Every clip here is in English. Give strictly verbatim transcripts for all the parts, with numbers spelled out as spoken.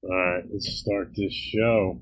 Alright, let's start this show.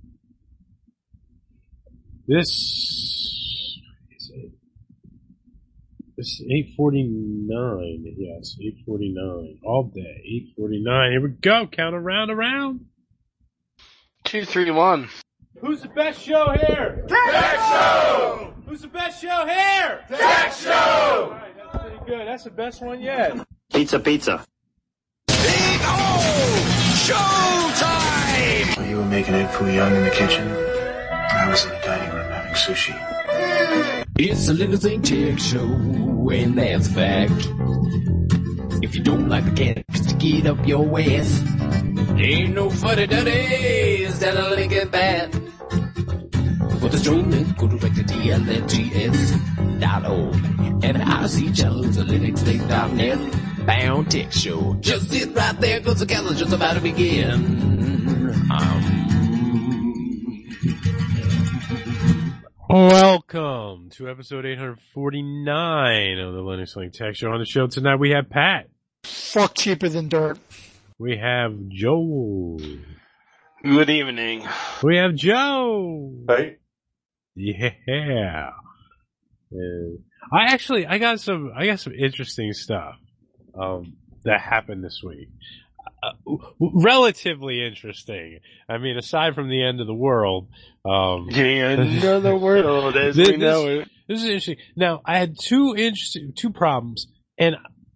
This is it. This is eight forty-nine. Yes, eight forty-nine. All day. eight forty-nine. Here we go. Count around, around. Two, three, one. Who's the best show here? Tech Show! Who's the best show here? Tech Show! Alright, that's pretty good. That's the best one yet. Pizza, pizza. Big O! Showtime! Well, you were making Ed Foo Young in the kitchen. I was in the dining room having sushi. It's a little thing tech show, and that's a fact. If you don't like the cats to get up your ass, ain't no funny duddies that'll link it bad. For the streaming, go direct to T L N G S dot org. And the Odyssey channel is a Linux Link dot net. Bound Tech Show. Just sit right there, cause the count's just about to begin. Um... Welcome to episode eight forty-nine of the Linux Link Tech Show. On the show tonight we have Pat. Fuck cheaper than dirt. We have Joel. Good evening. We have Joe. Hey. Yeah. And I actually, I got some, I got some interesting stuff, um, that happened this week. Uh, relatively interesting. I mean, aside from the end of the world, um, the end of the world as this, we know this, it. This is interesting. Now, I had two interesting, two problems, and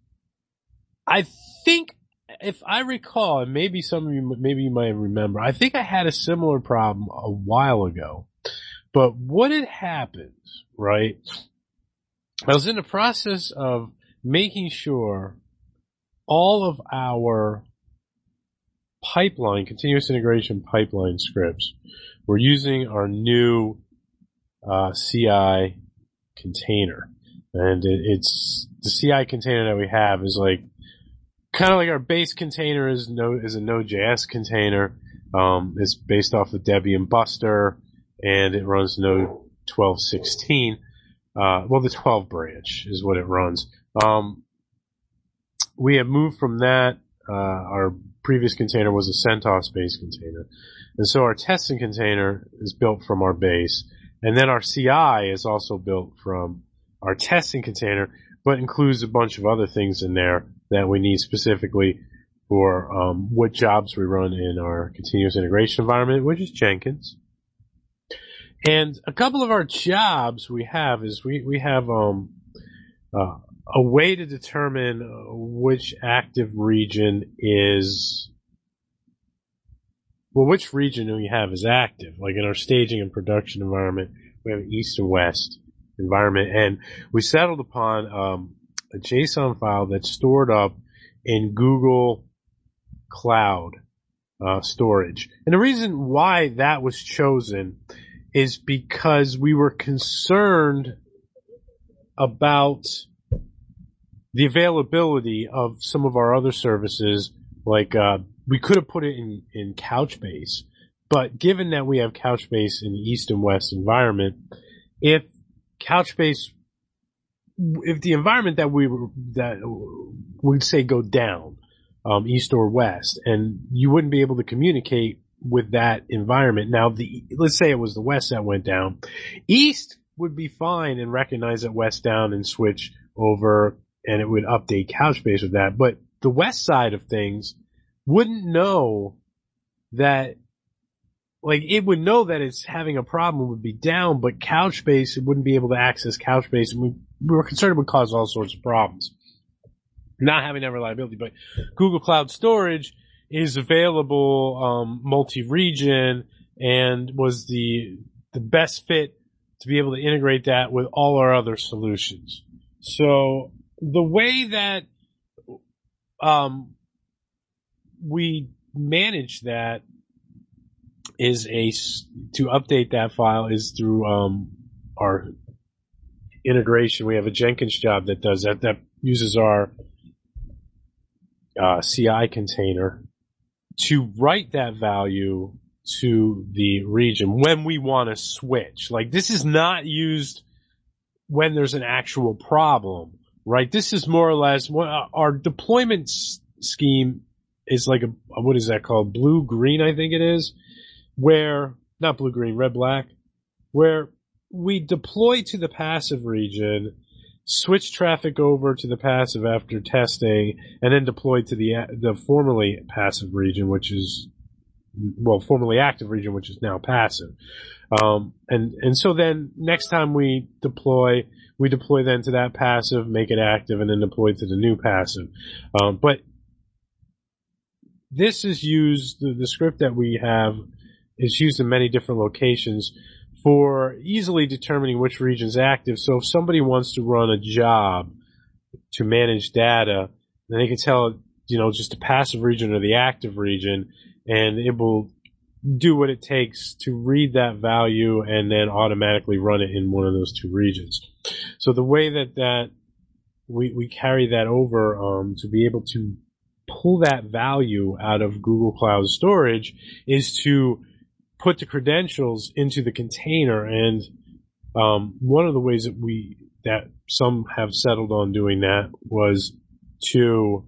I think, if I recall, and maybe some of you, maybe you might remember, I think I had a similar problem a while ago. But what had happened, right? I was in the process of making sure all of our pipeline, continuous integration pipeline scripts were using our new uh, C I container. And it, it's, the C I container that we have is like, kind of like our base container is no, is a Node.js container. Um, it's based off of Debian Buster, and it runs Node twelve sixteen. Uh, well, the twelve branch is what it runs. Um, we have moved from that. Uh, our previous container was a CentOS-based container. And so our testing container is built from our base. And then our C I is also built from our testing container, but includes a bunch of other things in there that we need specifically for um, what jobs we run in our continuous integration environment, which is Jenkins. And a couple of our jobs we have is we, we have um, uh, a way to determine which active region is, well, which region we have is active. Like in our staging and production environment, we have an east and west environment, and we settled upon um, a JSON file that's stored up in Google Cloud uh, storage. And the reason why that was chosen is because we were concerned about the availability of some of our other services. Like, uh, we could have put it in, in Couchbase, but given that we have Couchbase in the East and West environment, if Couchbase, if the environment that we were, that we'd say go down, um, East or West, and you wouldn't be able to communicate with that environment. Now, the, let's say it was the West that went down. East would be fine and recognize that West down and switch over, and it would update Couchbase with that. But the West side of things wouldn't know that, like, it would know that it's having a problem, would be down, but Couchbase, it wouldn't be able to access Couchbase, and we, we were concerned it would cause all sorts of problems. Not having that reliability, but Google Cloud Storage is available, um, multi-region, and was the, the best fit to be able to integrate that with all our other solutions. So, the way that, um, we manage that is a, to update that file is through, um, our integration. We have a Jenkins job that does that, that uses our, uh, C I container to write that value to the region when we want to switch. Like, this is not used when there's an actual problem, right? This is more or less what our deployment scheme is like a, what is that called? Blue-green, I think it is, where, not blue-green, red-black, where we deploy to the passive region, switch traffic over to the passive after testing, and then deploy to the the formerly passive region, which is, well, formerly active region, which is now passive. Um, and, and so then next time we deploy, we deploy then to that passive, make it active, and then deploy to the new passive. Um, but this is used, the, the script that we have is used in many different locations for easily determining which region is active. So if somebody wants to run a job to manage data, then they can tell, you know, just the passive region or the active region, and it will do what it takes to read that value and then automatically run it in one of those two regions. So the way that that we we carry that over um, to be able to pull that value out of Google Cloud Storage is to put the credentials into the container. And um, one of the ways that we that some have settled on doing that was to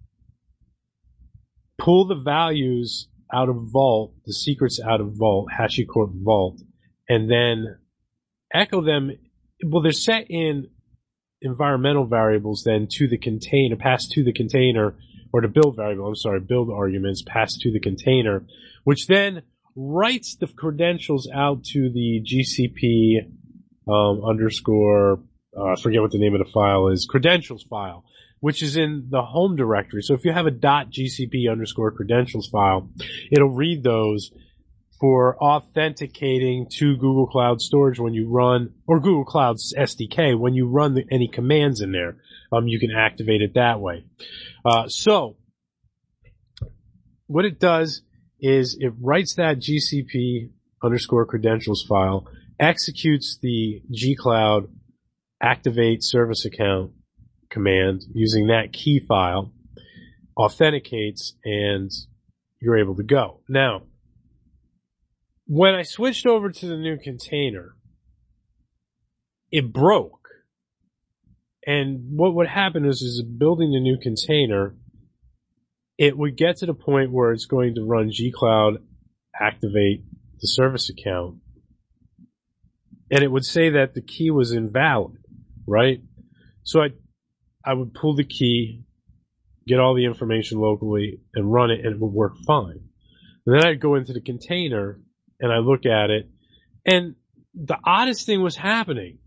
pull the values out of Vault, the secrets out of Vault, HashiCorp Vault, and then echo them. Well, they're set in environmental variables then to the container, pass to the container, or the build variable, I'm sorry, build arguments pass to the container, which then writes the credentials out to the G C P um, underscore, uh, I forget what the name of the file is, credentials file, which is in the home directory. So if you have a .gcp underscore credentials file, it'll read those for authenticating to Google Cloud Storage when you run, or Google Cloud's S D K, when you run the, any commands in there. Um, you can activate it that way. Uh, so what it does is it writes that G C P underscore credentials file, executes the gcloud activate service account command using that key file, authenticates, and you're able to go. Now, when I switched over to the new container, it broke. And what would happen is, is building the new container, it would get to the point where it's going to run gcloud activate the service account, and it would say that the key was invalid, right? So I I would pull the key, get all the information locally, and run it, and it would work fine. And then I'd go into the container, and I look at it, and the oddest thing was happening.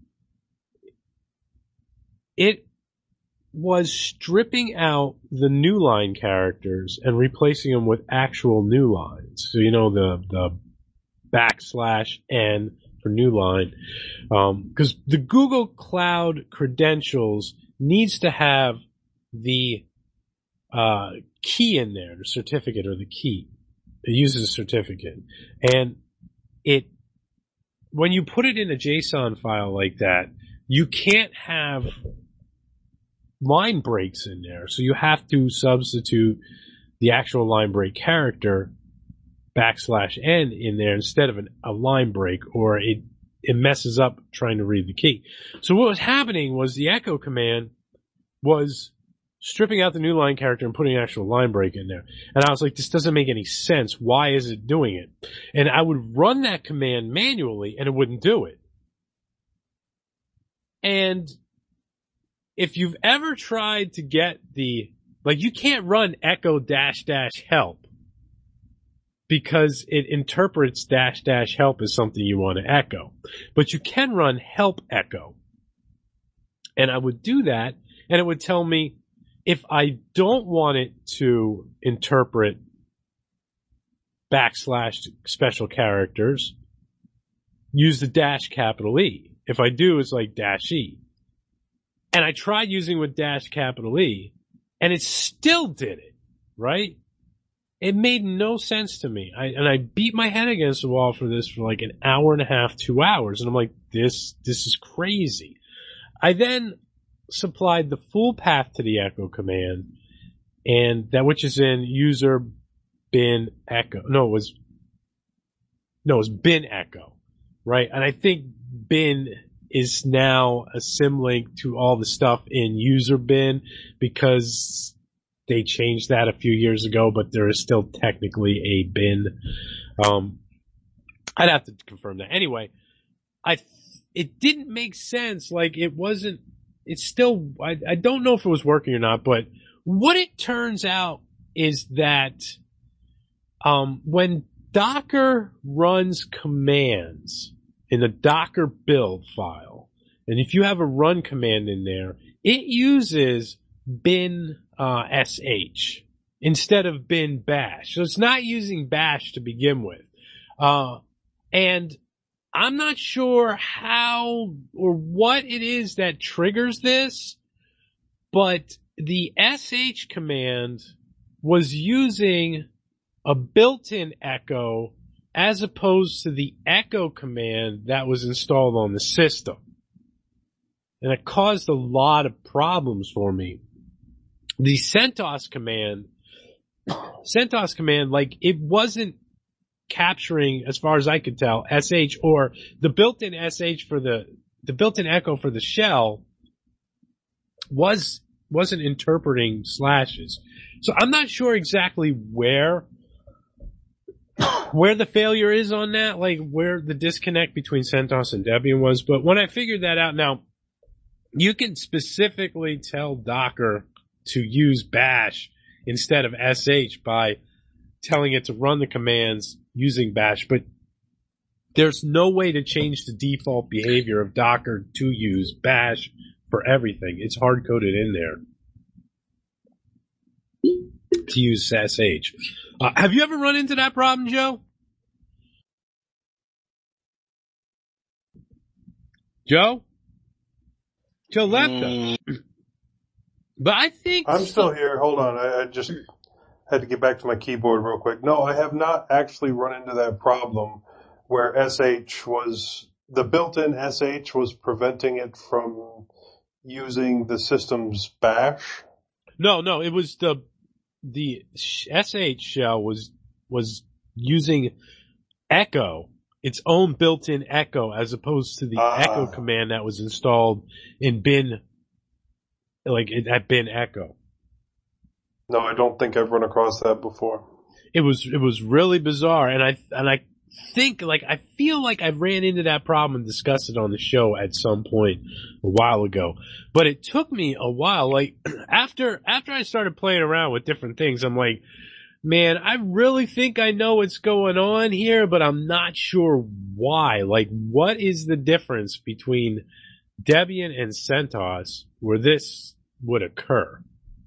It was stripping out the new line characters and replacing them with actual new lines. So, you know, the, the backslash N for new line. Um, cause the Google Cloud credentials needs to have the, uh, key in there, the certificate or the key. It uses a certificate. And it, when you put it in a JSON file like that, you can't have line breaks in there. So you have to substitute the actual line break character backslash N in there instead of an, a line break, or it, it messes up trying to read the key. So what was happening was the echo command was stripping out the new line character and putting an actual line break in there. And I was like, this doesn't make any sense. Why is it doing it? And I would run that command manually and it wouldn't do it. And if you've ever tried to get the, like, you can't run echo dash dash help because it interprets dash dash help as something you want to echo. But you can run help echo. And I would do that, and it would tell me if I don't want it to interpret backslash special characters, use the dash capital E. If I do, it's like dash E. And I tried using with dash capital E, and it still did it, right? It made no sense to me. I, and I beat my head against the wall for this for like an hour and a half, two hours. And I'm like, this, this is crazy. I then supplied the full path to the echo command, and that, which is in user bin echo. No, it was, no, it was bin echo, right? And I think bin is now a symlink to all the stuff in user bin, because they changed that a few years ago, but there is still technically a bin. Um, I'd have to confirm that. Anyway, I it didn't make sense. Like it wasn't. It's still. I, I don't know if it was working or not, but what it turns out is that um, when Docker runs commands in the Docker build file, and if you have a run command in there, it uses bin uh, sh instead of bin bash. So it's not using bash to begin with. Uh, and I'm not sure how or what it is that triggers this, but the sh command was using a built-in echo as opposed to the echo command that was installed on the system. And it caused a lot of problems for me. The CentOS command, CentOS command, like it wasn't capturing, as far as I could tell, sh or the built-in sh for the, the built-in echo for the shell was, wasn't interpreting slashes. So I'm not sure exactly where, where the failure is on that, like where the disconnect between CentOS and Debian was. But when I figured that out, now you can specifically tell Docker to use bash instead of sh by telling it to run the commands using bash, but there's no way to change the default behavior of Docker to use bash for everything. It's hard-coded in there to use sh. Uh, have you ever run into that problem, Joe? Joe? Joe left us. Mm, But I think I'm still here. Hold on. I, I just had to get back to my keyboard real quick. No, I have not actually run into that problem where sh was, the built-in sh was preventing it from using the system's bash. No, no, it was the, the sh shell was, was using echo, its own built-in echo, as opposed to the Ah. echo command that was installed in bin, like at bin echo. No, I don't think I've run across that before. It was, it was really bizarre, and I, and I think, like, I feel like I ran into that problem and discussed it on the show at some point a while ago. But it took me a while, like, after, after I started playing around with different things, I'm like, man, I really think I know what's going on here, but I'm not sure why. Like, what is the difference between Debian and CentOS where this would occur?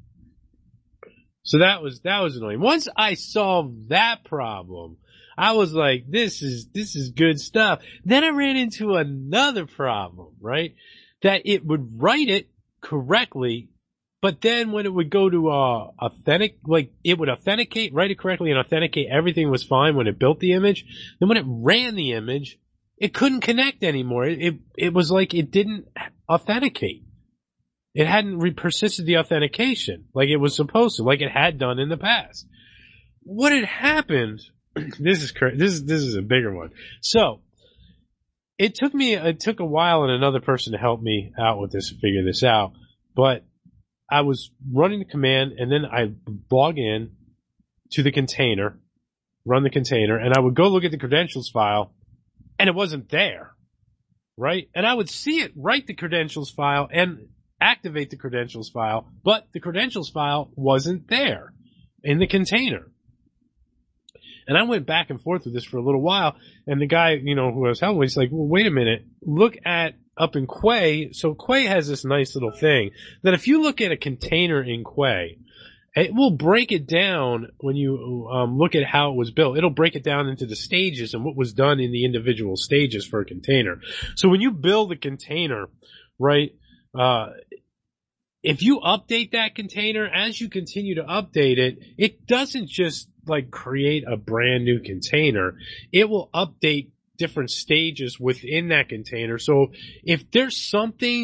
So that was, that was annoying. Once I solved that problem, I was like, this is, this is good stuff. Then I ran into another problem, right? That it would write it correctly, but then when it would go to, uh, authentic, like, it would authenticate, write it correctly and authenticate, everything was fine when it built the image. Then when it ran the image, it couldn't connect anymore. It, it, it was like it didn't authenticate. It hadn't re- persisted the authentication like it was supposed to, like it had done in the past. What had happened, this is cra- this is, this is a bigger one. So, it took me, it took a while and another person to help me out with this and figure this out, but I was running the command and then I log in to the container, run the container, and I would go look at the credentials file and it wasn't there, right? And I would see it write the credentials file and activate the credentials file, but the credentials file wasn't there in the container. And I went back and forth with this for a little while, and the guy, you know, who I was helping with, he's like, well, wait a minute, look at up in Quay. So Quay has this nice little thing that if you look at a container in Quay, it will break it down when you um, look at how it was built. It'll break it down into the stages and what was done in the individual stages for a container. So when you build a container, right, uh, if you update that container, as you continue to update it, it doesn't just like create a brand new container. It will update different stages within that container. So if there's something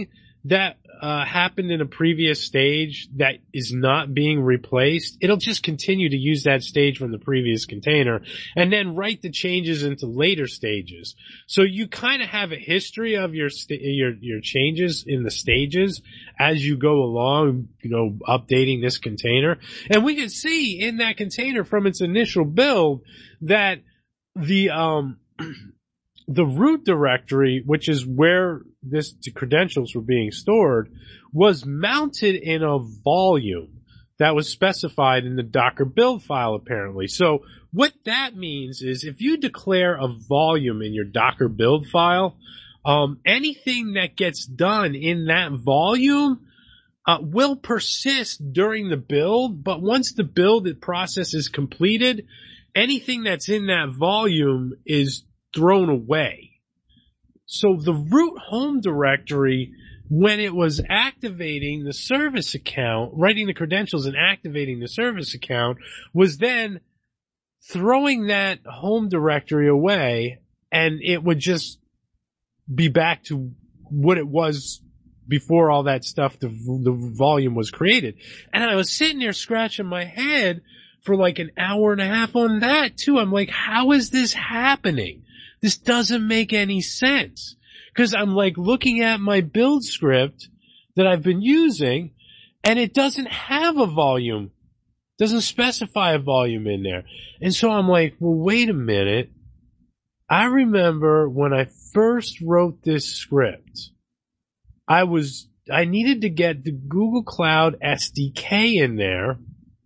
that uh, happened in a previous stage that is not being replaced, it'll just continue to use that stage from the previous container and then write the changes into later stages. So you kind of have a history of your st- your your changes in the stages as you go along, you know, updating this container. And we can see in that container from its initial build that the um the root directory, which is where this the credentials were being stored, was mounted in a volume that was specified in the Docker build file, apparently. So what that means is if you declare a volume in your Docker build file, um, anything that gets done in that volume uh, will persist during the build, but once the build process is completed, anything that's in that volume is thrown away. So the root home directory, when it was activating the service account, writing the credentials and activating the service account, was then throwing that home directory away, and it would just be back to what it was before all that stuff, the, the volume was created. And I was sitting there scratching my head for like an hour and a half on that too. I'm like, how is this happening? This doesn't make any sense. Cause I'm like looking at my build script that I've been using and it doesn't have a volume, doesn't specify a volume in there. And so I'm like, well, wait a minute. I remember when I first wrote this script, I was, I needed to get the Google Cloud S D K in there.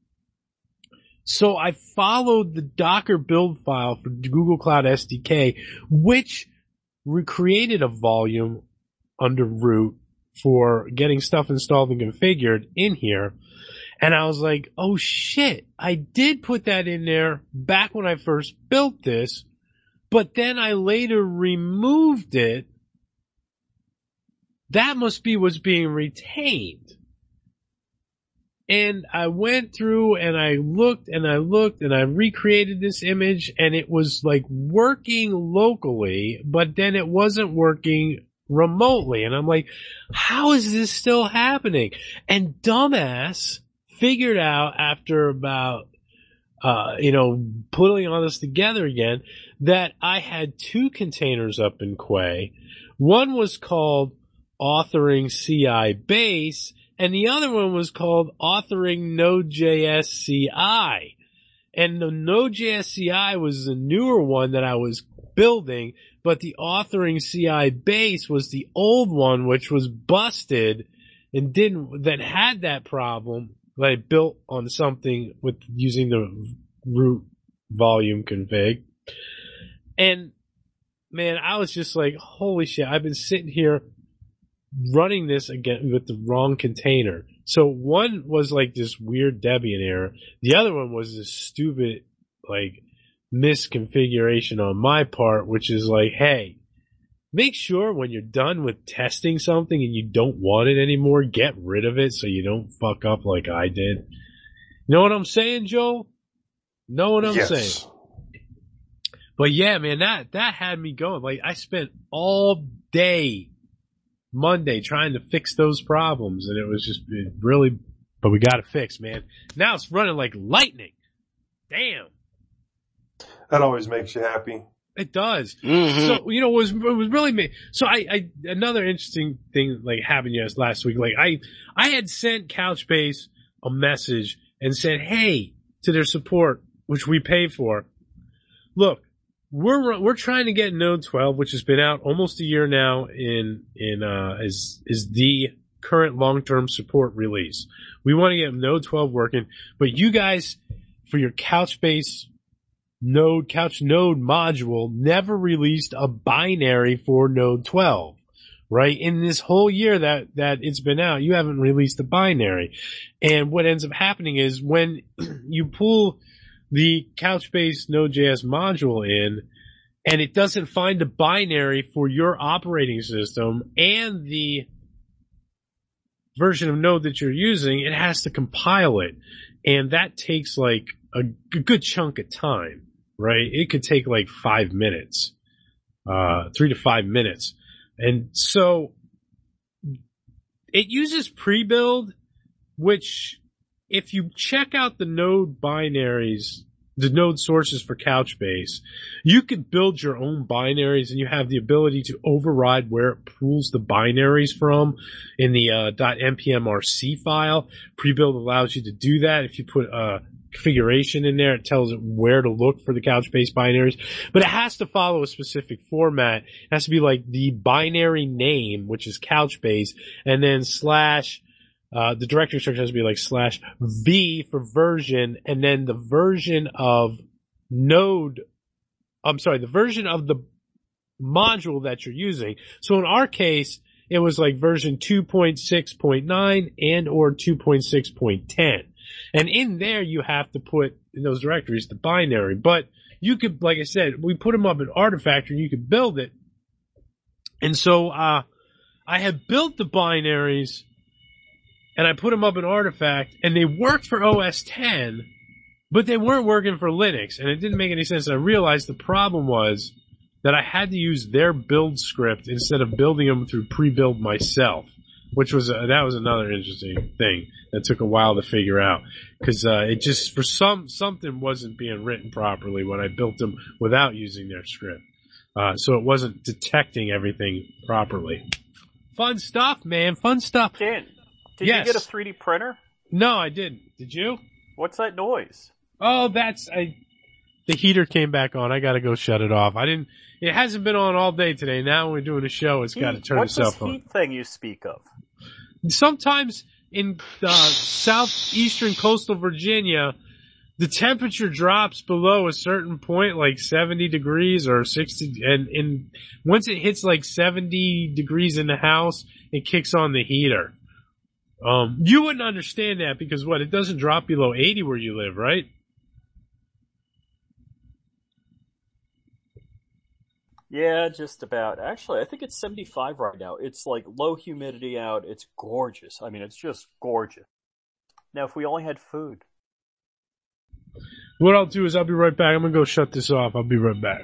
So I followed the Docker build file for Google Cloud S D K, which recreated a volume under root for getting stuff installed and configured in here. And I was like, oh shit, I did put that in there back when I first built this, but then I later removed it. That must be what's being retained. And I went through and I looked and I looked and I recreated this image and it was like working locally, but then it wasn't working remotely. And I'm like, how is this still happening? And dumbass figured out after about, uh, you know, putting all this together again, that I had two containers up in Quay. One was called Authoring C I Base, and the other one was called Authoring Node.js C I. And the Node.js C I was the newer one that I was building, but the Authoring C I Base was the old one, which was busted and didn't, that had that problem that I built on something with using the root volume config. And man, I was just like, holy shit, I've been sitting here running this again with the wrong container. So one was like this weird Debian error. The other one was this stupid, like, misconfiguration on my part, which is like, hey, make sure when you're done with testing something and you don't want it anymore, get rid of it so you don't fuck up like I did. You know what I'm saying, Joel? Know what I'm yes. saying? But yeah, man, that, that had me going. Like, I spent all day Monday trying to fix those problems, and it was just it really, but we got it fixed, man. Now it's running like lightning. Damn. That always makes you happy. It does. Mm-hmm. So, you know, it was, it was really me. So I, I, another interesting thing like happened yes last week, like I, I had sent Couchbase a message and said, hey, to their support, which we pay for, look, We're we're trying to get Node twelve, which has been out almost a year now, in in uh is is the current long term support release. We want to get Node twelve working, but you guys, for your Couchbase Node Couch Node module, never released a binary for Node twelve, right? In this whole year that that it's been out, you haven't released a binary, and what ends up happening is when you pull the Couchbase Node.js module in, and it doesn't find a binary for your operating system and the version of Node that you're using, it has to compile it. And that takes like a, a good chunk of time, right? It could take like five minutes, uh, three to five minutes. And so it uses pre-build, which if you check out the node binaries, the node sources for Couchbase, you could build your own binaries, and you have the ability to override where it pulls the binaries from in the uh, .npmrc file. Pre-build allows you to do that. If you put a configuration in there, it tells it where to look for the Couchbase binaries, but it has to follow a specific format. It has to be like the binary name, which is Couchbase, and then slash Uh, the directory structure has to be like slash V for version, and then the version of node, I'm sorry, the version of the module that you're using. So in our case, it was like version two point six point nine and or two point six point ten. And in there you have to put in those directories the binary. But you could, like I said, we put them up in Artifactory and you could build it. And so, uh, I had built the binaries, and I put them up in Artifact, and they worked for O S ten, but they weren't working for Linux, and it didn't make any sense. And I realized the problem was that I had to use their build script instead of building them through pre-build myself, which was a, that was another interesting thing that took a while to figure out, because uh, it just for some something wasn't being written properly when I built them without using their script, uh, so it wasn't detecting everything properly. Fun stuff, man. Fun stuff. Dan, did yes. you get a three D printer? No, I didn't. Did you? What's that noise? Oh, that's I. The heater came back on. I got to go shut it off. I didn't. It hasn't been on all day today. Now when we're doing a show, it's got to turn What's itself this on. heat thing you speak of? Sometimes in uh, southeastern coastal Virginia, the temperature drops below a certain point, like seventy degrees or sixty, and, and once it hits like seventy degrees in the house, it kicks on the heater. Um, you wouldn't understand that because what? It doesn't drop below eighty where you live, right? Yeah, just about. Actually, I think it's seventy-five right now. It's like low humidity out. It's gorgeous. I mean, it's just gorgeous. Now, if we only had food. What I'll do is I'll be right back. I'm going to go shut this off. I'll be right back.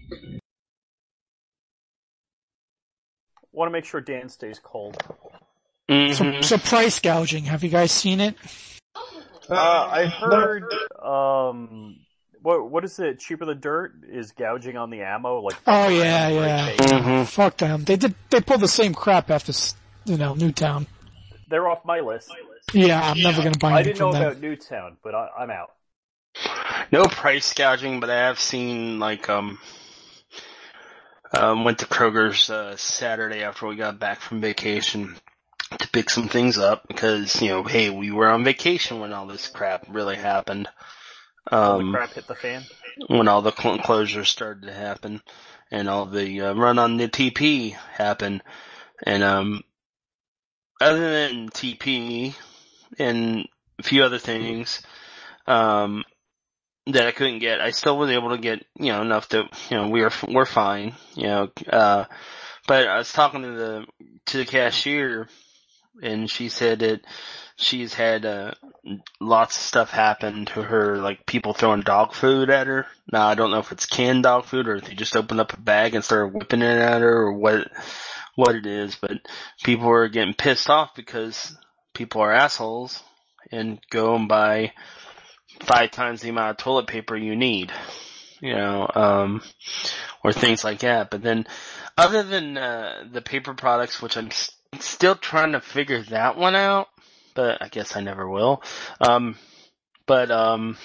Want to make sure Dan stays cold. Mm-hmm. So, so price gouging. Have you guys seen it? Uh, I heard, um, what what is it? Cheaper Than Dirt is gouging on the ammo. Like, Oh yeah, yeah. Mm-hmm. Fuck them. They did. They pulled the same crap after, you know, Newtown. They're off my list. Yeah, I'm never gonna buy I anything didn't know from them. about Newtown, but I, I'm out. No price gouging, but I have seen, like, um, um, went to Kroger's, uh, Saturday after we got back from vacation to pick some things up because, you know, hey, we were on vacation when all this crap really happened. Um, All the crap hit the fan. When all the cl- closures started to happen and all the uh, run on the T P happened. And, um, other than T P and a few other things, um, that I couldn't get, I still was able to get, you know, enough that, you know, we were, we're fine, you know, uh, but I was talking to the, to the cashier and she said that she's had, uh, lots of stuff happen to her, like people throwing dog food at her. Now I don't know if it's canned dog food or if they just opened up a bag and started whipping it at her or what, what it is, but people are getting pissed off because people are assholes and go and buy five times the amount of toilet paper you need, you know, um, or things like that. But then, other than uh, the paper products, which I'm st- still trying to figure that one out, but I guess I never will. Um, but um,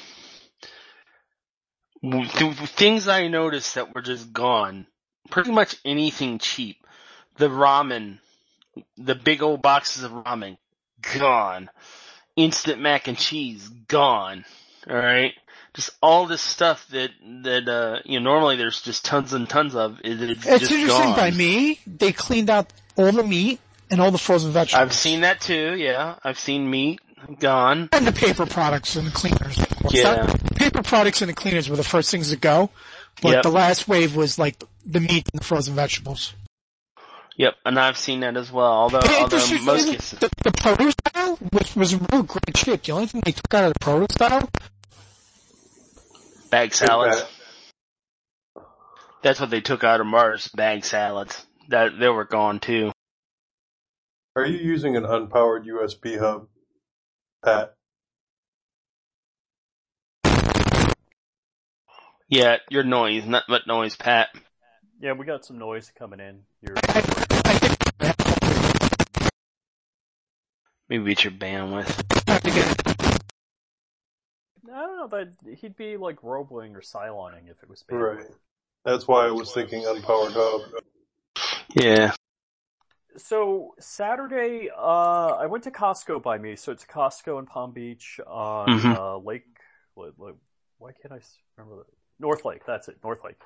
th- things I noticed that were just gone. Pretty much anything cheap. The ramen, the big old boxes of ramen, gone. Instant mac and cheese, gone. Alright? Just all this stuff that, that, uh, you know, normally there's just tons and tons of, it, it's, It's just interesting gone. by me. They cleaned out all the meat and all the frozen vegetables. I've seen that too, yeah. I've seen meat gone. And the paper products and the cleaners. Of course. Yeah. That- paper products and the cleaners were the first things to go. But Yep. the last wave was like the meat and the frozen vegetables. Yep, and I've seen that as well, although, Hey, although this is- most this cases. is- the, the produce style, which was in real great shape. The only thing they took out of the produce style, Bag salads. That's what they took out of Mars, bag salads. That, they were gone too. Are you using an unpowered U S B hub, Pat? Yeah, your noise, not what noise, Pat. Yeah, we got some noise coming in. You're... Maybe it's your bandwidth. I don't know, that he'd be like Roebling or Cyloning if it was bad. Right. That's why I was thinking unpowered hub. Yeah. So Saturday, uh, I went to Costco by me. So it's Costco in Palm Beach on Mhm. uh, Lake. Why can't I remember that? North Lake. That's it, North Lake.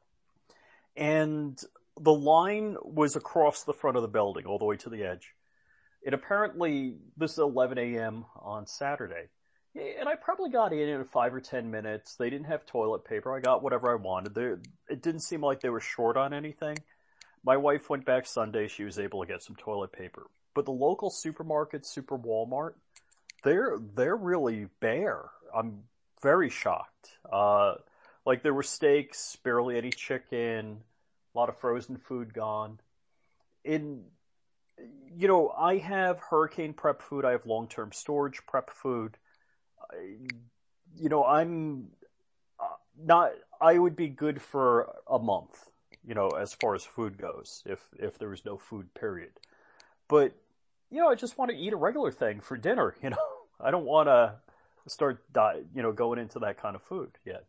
And the line was across the front of the building, all the way to the edge. And apparently, this is eleven a.m. on Saturday. And I probably got in in five or ten minutes. They didn't have toilet paper. I got whatever I wanted. They, it didn't seem like they were short on anything. My wife went back Sunday. She was able to get some toilet paper. But the local supermarket, Super Walmart, they're, they're really bare. I'm very shocked. Uh, like there were steaks, barely any chicken, a lot of frozen food gone. In, you know, I have hurricane prep food. I have long-term storage prep food. You know, I'm not, I would be good for a month, you know, as far as food goes, if, if there was no food, period. But, you know, I just want to eat a regular thing for dinner, you know. I don't want to start, di- you know, going into that kind of food yet.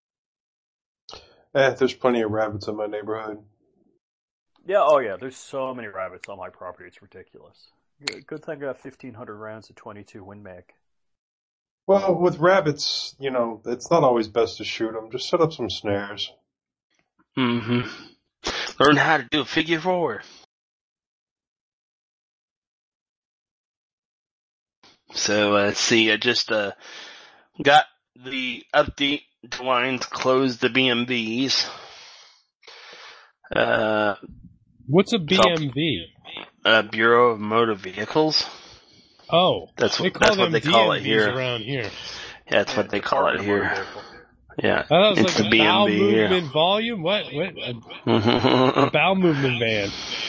Eh, there's plenty of rabbits in my neighborhood. Yeah, oh yeah, there's so many rabbits on my property, it's ridiculous. Good thing I got fifteen hundred rounds of twenty-two Win Mag. Well, with rabbits, you know, it's not always best to shoot them. Just set up some snares. Mm-hmm. Learn how to do a figure four. So, uh, let's see, I just, uh, got the update to lines close the B M Vs. Uh, What's a B M V? Uh, Bureau of Motor Vehicles. Oh, that's they what, that's what they D M Vs call it here. Around here. Yeah, that's yeah, what they call it here. Yeah, oh, that was it's like the a bowel B M V movement here. volume. What? What? A, a bowel movement van.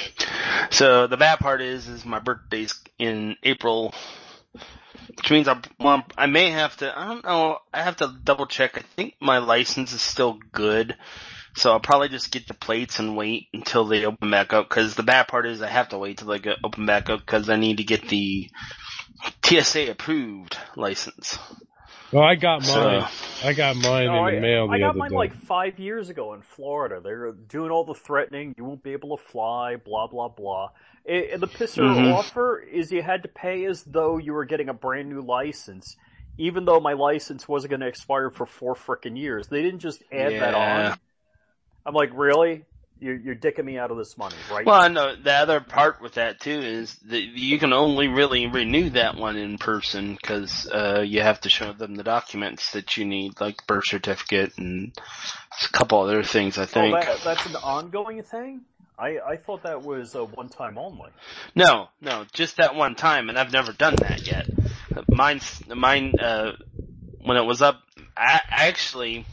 So the bad part is, is my birthday's in April, which means I, well, I may have to. I don't know. I have to double check. I think my license is still good. So I'll probably just get the plates and wait until they open back up, because the bad part is I have to wait till they get open back up because I need to get the T S A approved license. Well, I got so, mine. I got mine no, in the I, mail the I got other mine day. like five years ago in Florida. They're doing all the threatening. You won't be able to fly, blah, blah, blah. And the pisser mm-hmm. offer is you had to pay as though you were getting a brand new license, even though my license wasn't going to expire for four frickin' years. They didn't just add yeah. that on. I'm like, really? You're, you're dicking me out of this money, right? Well, I know the other part with that too is that you can only really renew that one in person because uh, you have to show them the documents that you need, like birth certificate and a couple other things. I think oh, that, that's an ongoing thing. I, I thought that was a one time only. No, no, just that one time, and I've never done that yet. Mine's mine uh, when it was up. I actually.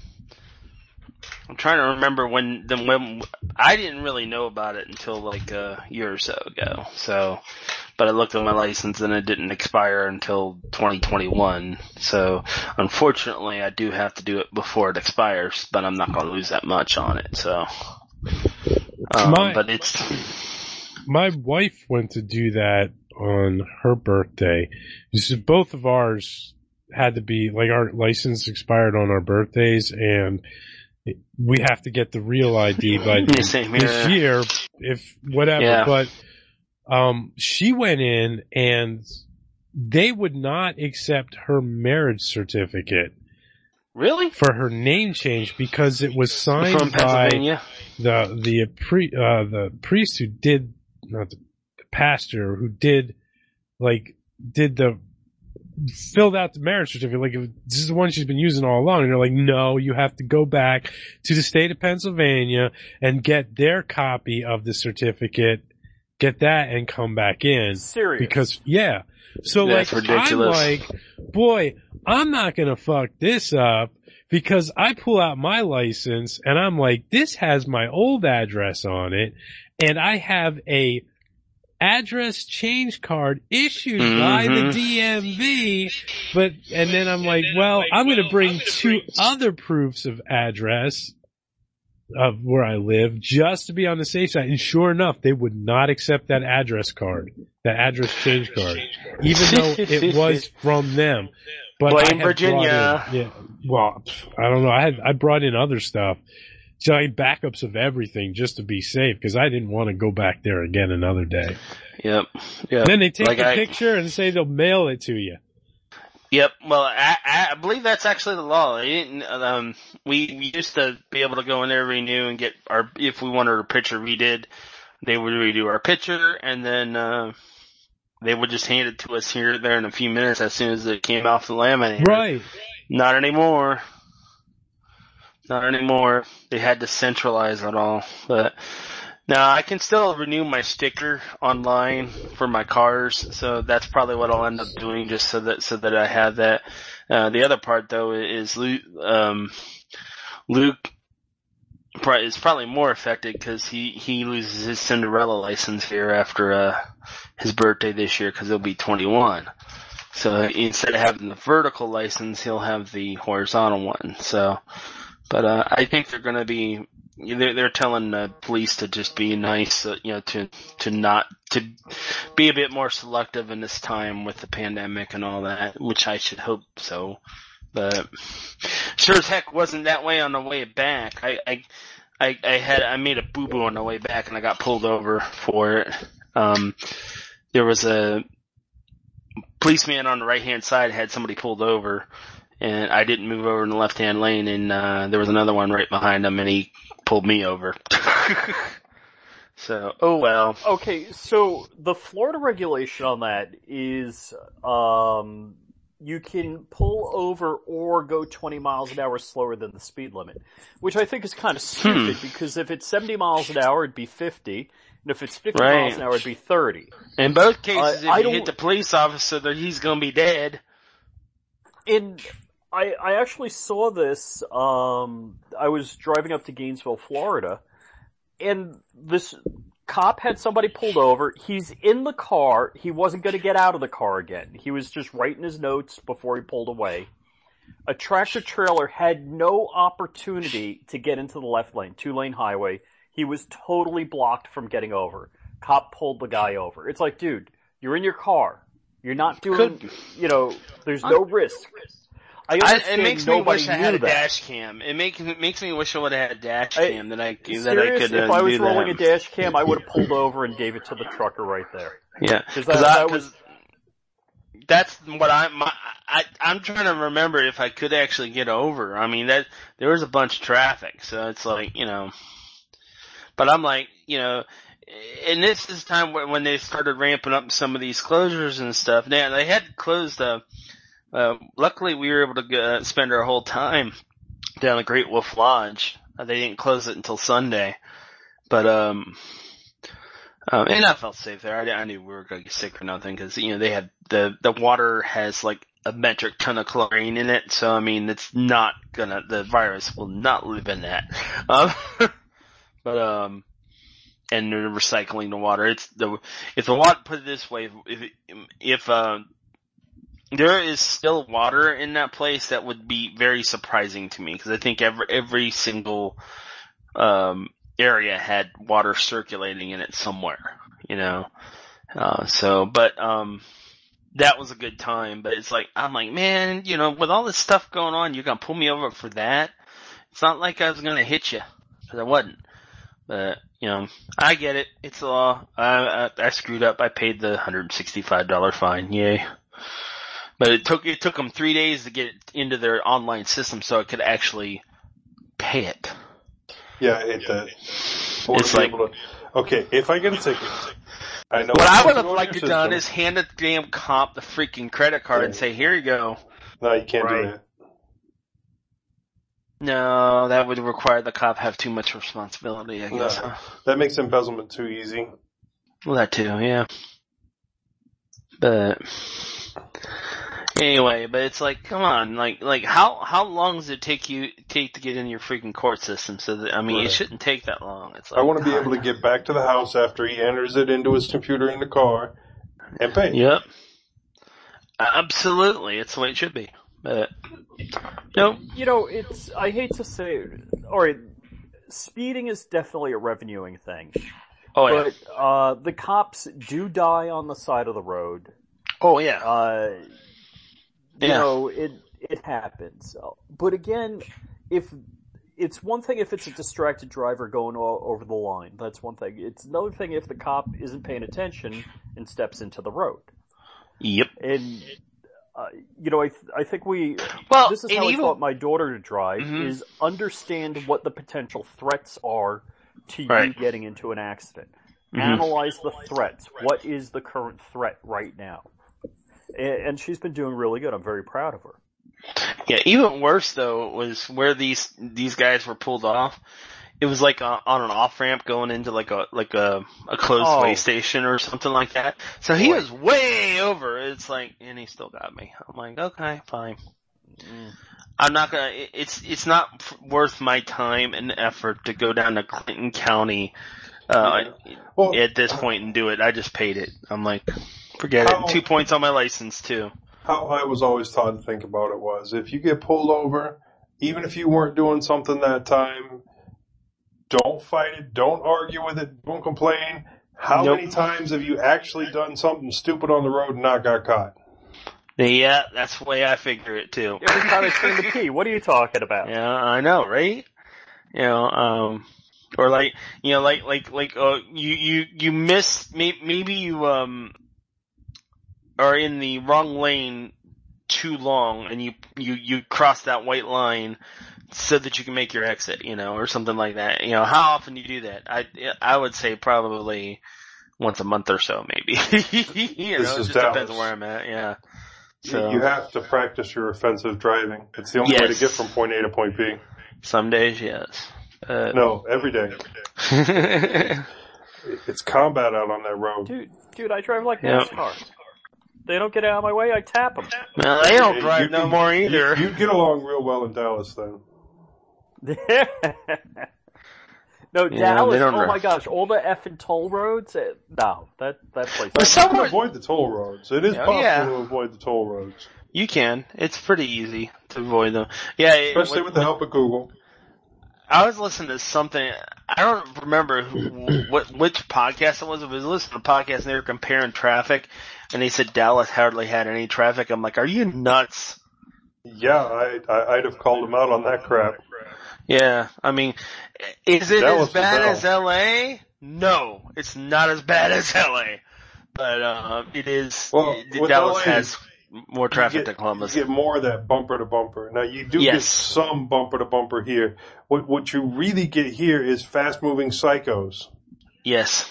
I'm trying to remember when, the, when, I didn't really know about it until like a year or so ago, so, but I looked at my license and it didn't expire until twenty twenty-one, so unfortunately I do have to do it before it expires, but I'm not gonna lose that much on it, so, um, my, but it's... My wife went to do that on her birthday. This is, both of ours had to be, like our license expired on our birthdays, and we have to get the real I D by this year, if whatever. Yeah. But um, she went in and they would not accept her marriage certificate. Really? For her name change because it was signed From by Pennsylvania? the the pre uh, the priest who did not the, the pastor who did like did the. filled out the marriage certificate, like if this is the one she's been using all along, and they're like, no, you have to go back to the state of Pennsylvania and get their copy of the certificate, get that, and come back in. Serious? Because, yeah. So, That's like, ridiculous. I'm like, boy, I'm not gonna fuck this up, because I pull out my license, and I'm like, this has my old address on it, and I have a address change card issued Mm-hmm. by the D M V, but, and then I'm like, well, I'm gonna bring two other proofs of address of where I live just to be on the safe side. And sure enough, they would not accept that address card, that address change card, even though it was from them. But I Blame had Virginia. brought in, yeah, well, I don't know. I had, I brought in other stuff, giant backups of everything just to be safe because I didn't want to go back there again another day. Yep. Yep. Then they take Like the I- picture and say they'll mail it to you. Yep. Well, I, I believe that's actually the law. They didn't, um, we, we used to be able to go in there, renew, and get our, if we wanted a picture redid, they would redo our picture, and then, uh, they would just hand it to us here, there in a few minutes as soon as it came off the laminator. Right. Not anymore. Not anymore. They had to centralize it all. But now I can still renew my sticker online for my cars, so that's probably what I'll end up doing, just so that so that I have that. Uh, the other part though is Luke. Um, Luke is probably more affected because he he loses his Cinderella license here after uh, his birthday this year because he'll be twenty-one. So instead of having the vertical license, he'll have the horizontal one. So, but uh, I think they're going to be. They're, they're telling the police to just be nice, uh, you know, to to not to be a bit more selective in this time with the pandemic and all that, which I should hope so. But sure as heck wasn't that way on the way back. I I I, I had I made a boo boo on the way back and I got pulled over for it. Um, there was a policeman on the right hand side had somebody pulled over, and I didn't move over in the left hand lane, and uh, there was another one right behind him, and he pulled me over. So, oh well. Okay, so the Florida regulation on that is, um, you can pull over or go twenty miles an hour slower than the speed limit, which I think is kind of stupid Hmm. because if it's seventy miles an hour, it'd be fifty, and if it's fifty Right. miles an hour, it'd be thirty. In both cases, Uh, if I you don't- hit the police officer, then he's gonna be dead. In, I, I actually saw this, um, I was driving up to Gainesville, Florida, and this cop had somebody pulled over. He's in the car. He wasn't going to get out of the car again. He was just writing his notes before he pulled away. A tractor trailer had no opportunity to get into the left lane, two lane highway. He was totally blocked from getting over. Cop pulled the guy over. It's like, dude, you're in your car. You're not doing, Could- you know, there's no risk. I I, understand it makes me nobody wish I knew had a that. dash cam. It makes it makes me wish I would have had a dash I- cam that I that I Serious, could uh, if I was do rolling that. a dash cam, I would have pulled over and gave it to the trucker right there. Yeah, 'Cause because that- I, that 'cause was- that's what I, my, I, I'm trying to remember if I could actually get over. I mean, that, there was a bunch of traffic, so it's like, you know, but I'm like, you know, and this is time when when they started ramping up some of these closures and stuff. Now, they had closed, uh, uh, luckily we were able to uh, spend our whole time down at Great Wolf Lodge. Uh, they didn't close it until Sunday, but, um, Um, and I felt safe there. I, I knew we were going to get sick or nothing because, you know, they had the, the water has like a metric ton of chlorine in it. So, I mean, it's not gonna, the virus will not live in that. Um, but, um, and they're recycling the water. It's the, if the water, put it this way, if, if, uh, there is still water in that place, that would be very surprising to me because I think every, every single, um, area had water circulating in it somewhere, you know. Uh, so, but, um, that was a good time, but it's like, I'm like, man, you know, with all this stuff going on, you're gonna pull me over for that? It's not like I was gonna hit you, cause I wasn't. But, you know, I get it. It's the law. I, I, I screwed up. I paid the one hundred sixty-five dollars fine. Yay. But it took, it took them three days to get it into their online system so I could actually pay it. Yeah, I hate that. I It's wanna be like- able to- okay, if I get a ticket, I know What I would it's have your liked to system. done is hand the damn cop the freaking credit card and say, here you go. No, you can't Right. do that. No, that would require the cop have too much responsibility, I guess. No. Huh? That makes embezzlement too easy. Well, that too, yeah. But, Anyway, but it's like, come on, like, like how how long does it take you take to get in your freaking court system? So that, I mean, Right. it shouldn't take that long. It's like, I want to be God. able to get back to the house after he enters it into his computer in the car and pay. Yep. Absolutely, it's the way it should be. But no, You know, it's, I hate to say it, alright, speeding is definitely a revenuing thing. oh yeah, But, uh, the cops do die on the side of the road. oh yeah, Uh, you Yeah. know, it, it happens. But again, if, it's one thing if it's a distracted driver going o- over the line. That's one thing. It's another thing if the cop isn't paying attention and steps into the road. yep. And, uh, you know, I, th- I think we, Well, this is and how I even- taught my daughter to drive, Mhm. is understand what the potential threats are to you Right. getting into an accident. Mhm. Analyze the threats. What is the current threat right now? And, and she's been doing really good. I'm very proud of her. Yeah, even worse though was where these these guys were pulled off. It was like a, on an off ramp going into like a like a a closed Oh. way station or something like that. So he Boy. was way over. It's like, and he still got me. I'm like, okay, fine. Mm. I'm not gonna. it- It's it's not f- worth my time and effort to go down to Clinton County uh, Well, at this point and do it. I just paid it. I'm like, forget How- it. Two points on my license too. how I was always taught to think about it was, if you get pulled over, even if you weren't doing something that time, don't fight it, don't argue with it, don't complain. How Nope. many times have you actually done something stupid on the road and not got caught? Yeah, that's the way I figure it too. Every time I turn the key, what are you talking about? Yeah, I know, right? You know, um, or like, you know, like, like, like, uh, you, you, you miss, may, maybe you, um, are in the wrong lane too long and you, you, you cross that white line so that you can make your exit, you know, or something like that. You know, how often do you do that? I, I would say probably once a month or so, maybe. you know, This it is just depends Dallas. on where I'm at, yeah. You- So, You have to practice your offensive driving. It's the only way to Yes. get from point A to point B. some days, yes. Uh, No, every day. It's combat out on that road. Dude, dude, I drive like Yep. NASCAR. They don't get out of my way, I tap them. well, they don't You- drive you- no more you- either. You'd get along real well in Dallas then. No, Yeah, Dallas, they don't oh drive. my gosh, all the effing toll roads, eh, no, that, that place. But You somewhere- can avoid the toll roads. It is Oh, possible yeah. to avoid the toll roads. You can. It's pretty easy to avoid them. Yeah, it- Especially when- with the help of Google. I was listening to something. I don't remember who, what which podcast it was. I was listening to a podcast and they were comparing traffic, and they said Dallas hardly had any traffic. I'm like, are you nuts? Yeah, I, I, I'd have called him out on that crap. Yeah, I mean, is it Dallas as is bad hell. as L A? No, it's not as bad as L A. But uh, it is. Well, it- with Dallas L A, has more traffic you get, than Columbus. You get more of that bumper to bumper. Now you do Yes. get some bumper to bumper here. What what you really get here is fast moving psychos. Yes.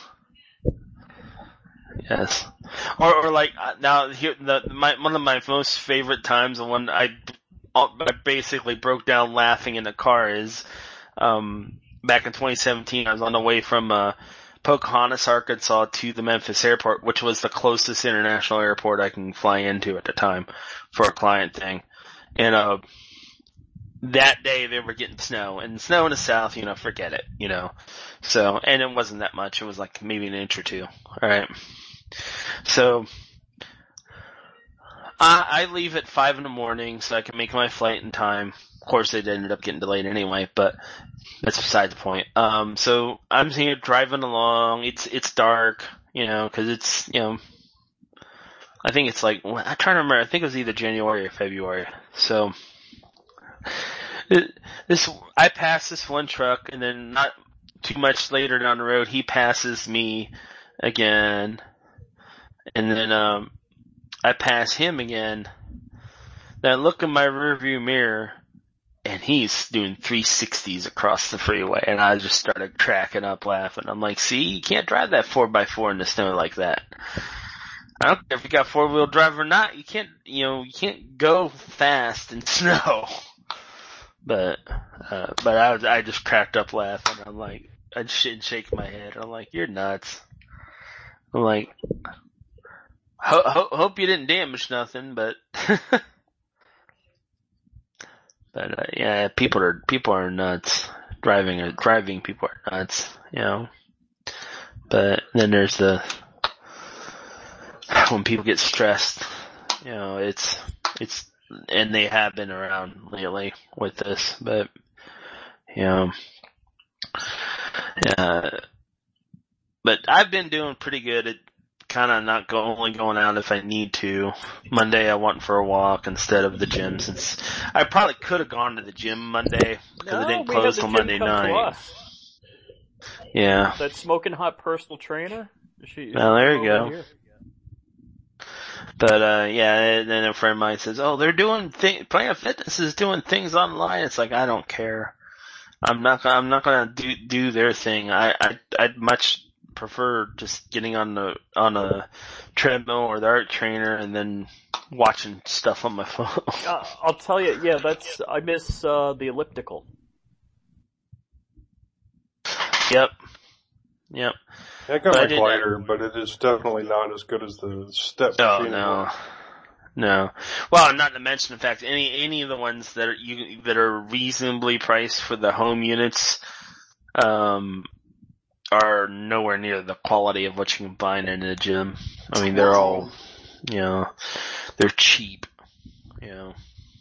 Yes. Or, or like uh, now here the my one of my most favorite times, the one I, I basically broke down laughing in the car is um back in twenty seventeen. I was on the way from uh Pocahontas, Arkansas to the Memphis airport, which was the closest international airport I can fly into at the time for a client thing. And uh that day they were getting snow, and snow in the south, you know, forget it, you know. So, and it wasn't that much. It was like maybe an inch or two. All right. So, I, I leave at five in the morning so I can make my flight in time. Of course, it ended up getting delayed anyway, but that's beside the point. Um, so I'm here driving along. It's it's dark, you know, because it's you know. I think it's like I'm trying to remember. I think it was either January or February. So. This I pass this one truck, and then not too much later down the road, he passes me again, and then um, I pass him again. Then I look in my rearview mirror, and he's doing three sixties across the freeway, and I just started cracking up laughing. I'm like, "See, you can't drive that four by four in the snow like that. I don't care if you got four wheel drive or not. You can't, you know, you can't go fast in snow." But, uh, but I was, I just cracked up laughing. I'm like, I'd sh- shake my head. I'm like, you're nuts. I'm like, Ho- ho- hope you didn't damage nothing, but but uh, yeah, people are people are nuts. Driving or driving people are nuts, you know. But then there's the when people get stressed, you know, it's it's and they have been around lately with this, but you know, uh, but I've been doing pretty good at kind of not go, only going out if I need to. Monday I went for a walk instead of the gym, since I probably could have gone to the gym Monday because No, it didn't we had close the till gym Monday come to night. us. Yeah. That smoking hot personal trainer. She, Well, there you over go. here. But uh yeah, and then a friend of mine says, "Oh, they're doing th- Planet Fitness is doing things online." It's like, I don't care. I'm not. I'm not gonna do do their thing. I I I'd much prefer just getting on the on a treadmill or the art trainer and then watching stuff on my phone. Uh, I'll tell you, yeah, that's I miss uh, the elliptical. Yep. Yep. I got But I my did- glider, but it is definitely not as good as the step Oh machine. no. No. Well, not to mention the fact any any of the ones that are you that are reasonably priced for the home units um are nowhere near the quality of what you can find in a gym. I mean, they're all, you know, they're cheap, you know.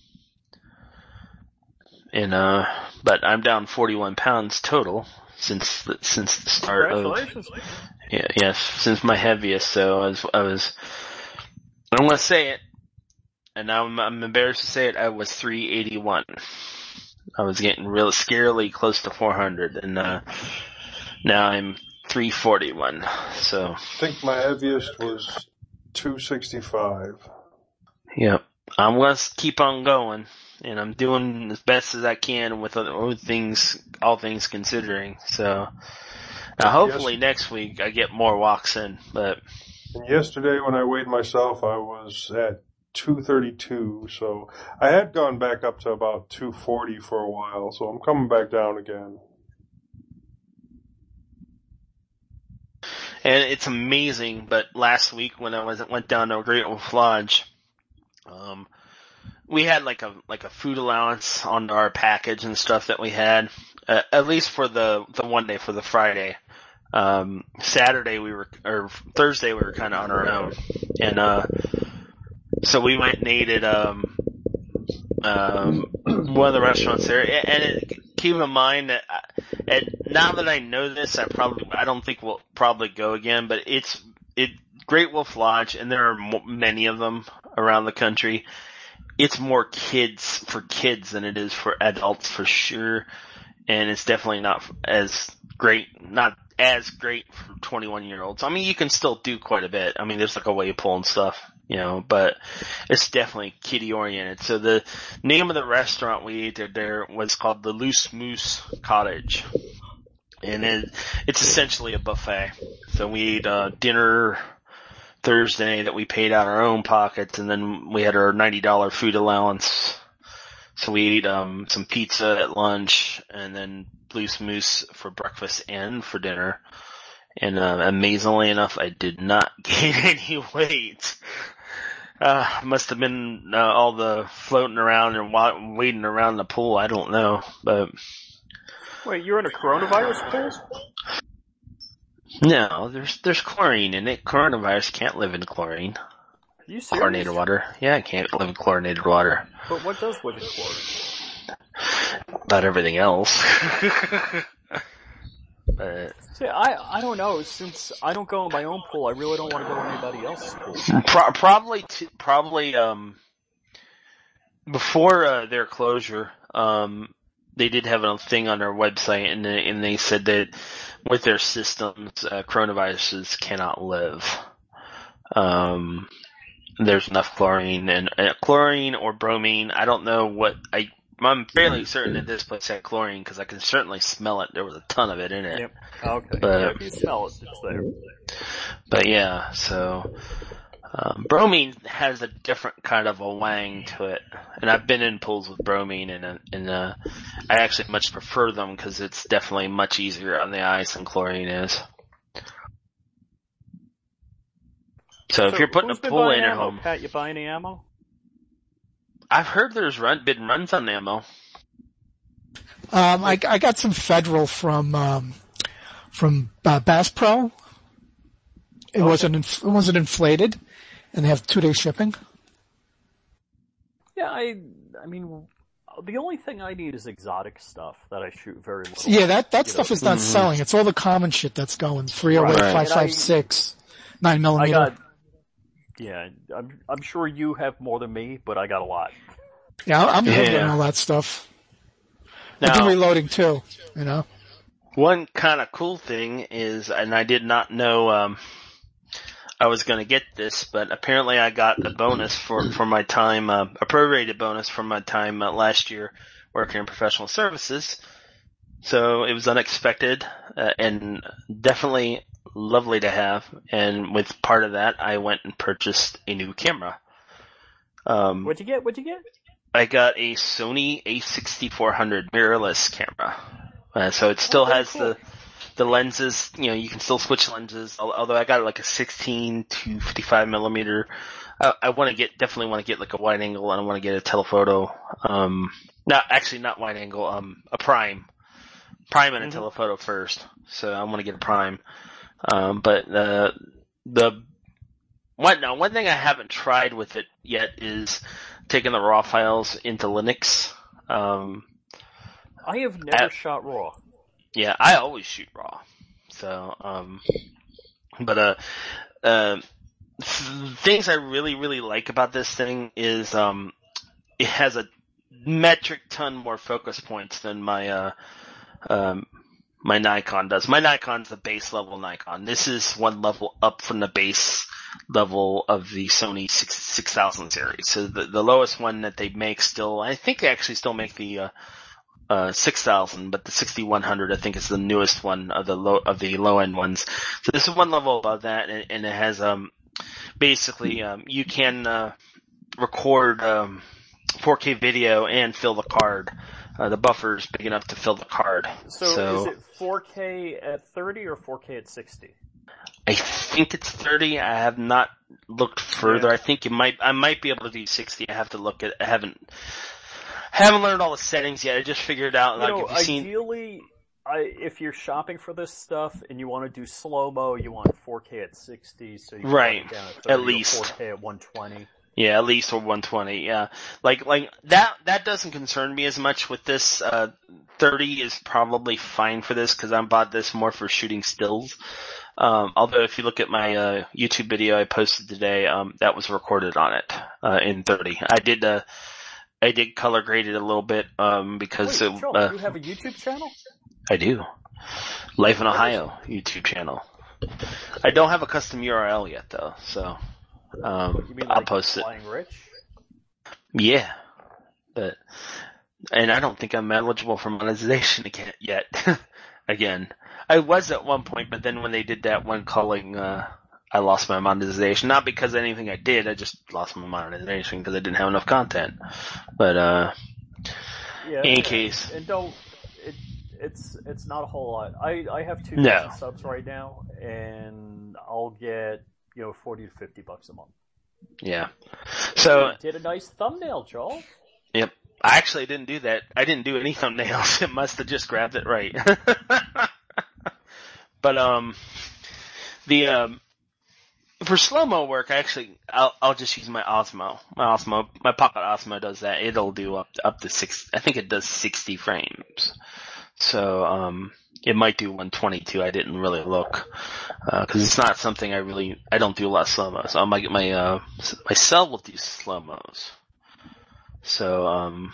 And uh but I'm down forty-one pounds total since the, since the start of Congratulations. yeah, yes, since my heaviest. So I was I was I'm gonna say it. And now I'm, I'm embarrassed to say it, I was three eighty-one. I was getting real scarily close to four hundred, and uh, now I'm three forty-one. So, I think my heaviest was two sixty-five. yep. I'm going to keep on going, and I'm doing as best as I can with other things, all things considering. So, now hopefully Yes. next week I get more walks in, but And yesterday when I weighed myself, I was at two thirty-two, so I had gone back up to about two forty for a while, so I'm coming back down again. and it's amazing, but last week when I was went down to Great Wolf Lodge, um, we had like a like a food allowance on our package and stuff that we had, uh, at least for the the one day for the Friday. Um, Saturday we were or Thursday we were kind of on our own, and uh, so we went and ate at um um one of the restaurants there, and it, keep in mind that I, and now that I know this, I probably I don't think we'll probably go again, but it's it Great Wolf Lodge, and there are mo- many of them around the country. It's more kids for kids than it is for adults for sure, and it's definitely not as great, not as great for twenty-one year olds. I mean, you can still do quite a bit. I mean, there's like a wave pool and stuff, you know, but it's definitely kiddie oriented. So the name of the restaurant we ate there, there was called the Loose Moose Cottage, and it, it's essentially a buffet. So we ate uh, dinner Thursday that we paid out our own pockets, and then we had our ninety dollars food allowance. So we ate um some pizza at lunch, and then Loose Moose for breakfast and for dinner. And uh, amazingly enough, I did not gain any weight. Uh, must have been uh, all the floating around and wa- wading around the pool. I don't know, but Wait, you're in a coronavirus pool? no, there's there's chlorine in it. Coronavirus can't live in chlorine. Are you serious? Chlorinated water. Yeah, I can't live in chlorinated water. But what does live in chlorine? About everything else. But See, I I don't know. Since I don't go in my own pool, I really don't want to go in anybody else's pool. pro- probably t- probably um before uh, their closure, um they did have a thing on their website, and they, and they said that with their systems, uh, coronaviruses cannot live. Um, there's enough chlorine and uh, chlorine or bromine. I don't know what I. I'm fairly certain that this place had chlorine because I can certainly smell it. There was a ton of it in it. Yep. Okay. But- yeah, if you smell it, it's there. But yeah, so um, bromine has a different kind of a wang to it, and I've been in pools with bromine, and uh, and uh, I actually much prefer them because it's definitely much easier on the eyes than chlorine is. So, if you're putting a who's been pool buying in your ammo? home, Pat, you buy any ammo? I've heard there's run, been runs on ammo. Um, I, I got some Federal from um, from uh, Bass Pro. It Okay. wasn't inf- it wasn't inflated, and they have two day shipping. Yeah, I, I mean, the only thing I need is exotic stuff that I shoot very little. Yeah, that that you stuff know. is not Mhm. selling. It's all the common shit that's going. three oh eight, Right. five five six, nine I millimeter. got, yeah, I'm, I'm sure you have more than me, but I got a lot. Yeah, I'm Yeah. handling all that stuff. I do Now, reloading too, you know. one kind of cool thing is, and I did not know um, I was going to get this, but apparently I got a bonus for, for my time, uh, a prorated bonus for my time uh, last year working in professional services. So it was unexpected uh, and definitely lovely to have. And with part of that, I went and purchased a new camera. Um, What'd you get? What'd you get? I got a Sony A sixty-four hundred mirrorless camera. Uh, so it still Oh, very has cool. the the lenses, you know, you can still switch lenses, al- although I got like a sixteen to fifty-five millimeter. I, I want to get, definitely want to get like a wide angle, and I want to get a telephoto. Um, not, actually not wide angle, um, a prime. Prime and a Mhm. telephoto first. So I want to get a prime. Um, but, uh, the, one, now one thing I haven't tried with it yet is taking the raw files into Linux. Um, I have never Uh, shot raw. Yeah, I always shoot raw. So, um, but, uh, uh, things I really, really like about this thing is, um, it has a metric ton more focus points than my, uh, um, my Nikon does. My Nikon's the base level Nikon. This is one level up from the base level of the Sony six, 6000 series. So the, the lowest one that they make still, I think they actually still make the, uh, Uh, six thousand, but the sixty-one hundred I think is the newest one of the low, of the low end ones. So this is one level above that, and, and it has, um, basically, um, you can, uh, record, um, four K video and fill the card. Uh, the buffer's big enough to fill the card. So, So is it four K at thirty or four K at sixty? I think it's thirty. I have not looked further. Yeah. I think it might, I might be able to do sixty. I have to look at, I haven't, haven't learned all the settings yet. I just figured out, You like, know, if you've seen, ideally, I, if you're shopping for this stuff and you want to do slow-mo, you want four K at sixty, so you can Right, put it down at, at thirty, or least. four K at one twenty. yeah, at least or one twenty, yeah. Like, like, that, that doesn't concern me as much with this. Uh, thirty is probably fine for this, cause I bought this more for shooting stills. Um, although if you look at my, uh, YouTube video I posted today, um, that was recorded on it, uh, in thirty. I did, uh, I did color grade it a little bit, um, because Wait, it, Joel, uh, you have a YouTube channel? I do. Life in Ohio YouTube channel. I don't have a custom U R L yet though, so, um, You mean I'll like post it. Flying Rich? Yeah. But, and I don't think I'm eligible for monetization again, yet. Again. I was at one point, but then when they did that one calling, uh, I lost my monetization. Not because of anything I did, I just lost my monetization because I didn't have enough content. But, uh, Yeah. in any yeah. case. And don't, it, it's, it's not a whole lot. I, I have two No. thousand subs right now, and I'll get, you know, forty to fifty bucks a month. Yeah. So, You did a nice thumbnail, Joel. yep. I actually didn't do that. I didn't do any thumbnails. It must have just grabbed it right. But, um, the, um, for slow-mo work, I actually, I'll, I'll just use my Osmo. My Osmo, my Pocket Osmo does that. It'll do up, up to six, I think it does sixty frames. So, um, it might do one twenty-two. I didn't really look, uh, cause it's not something I really, I don't do a lot of slow-mo. So my, my, uh, my cell will do slow-mos. So, um,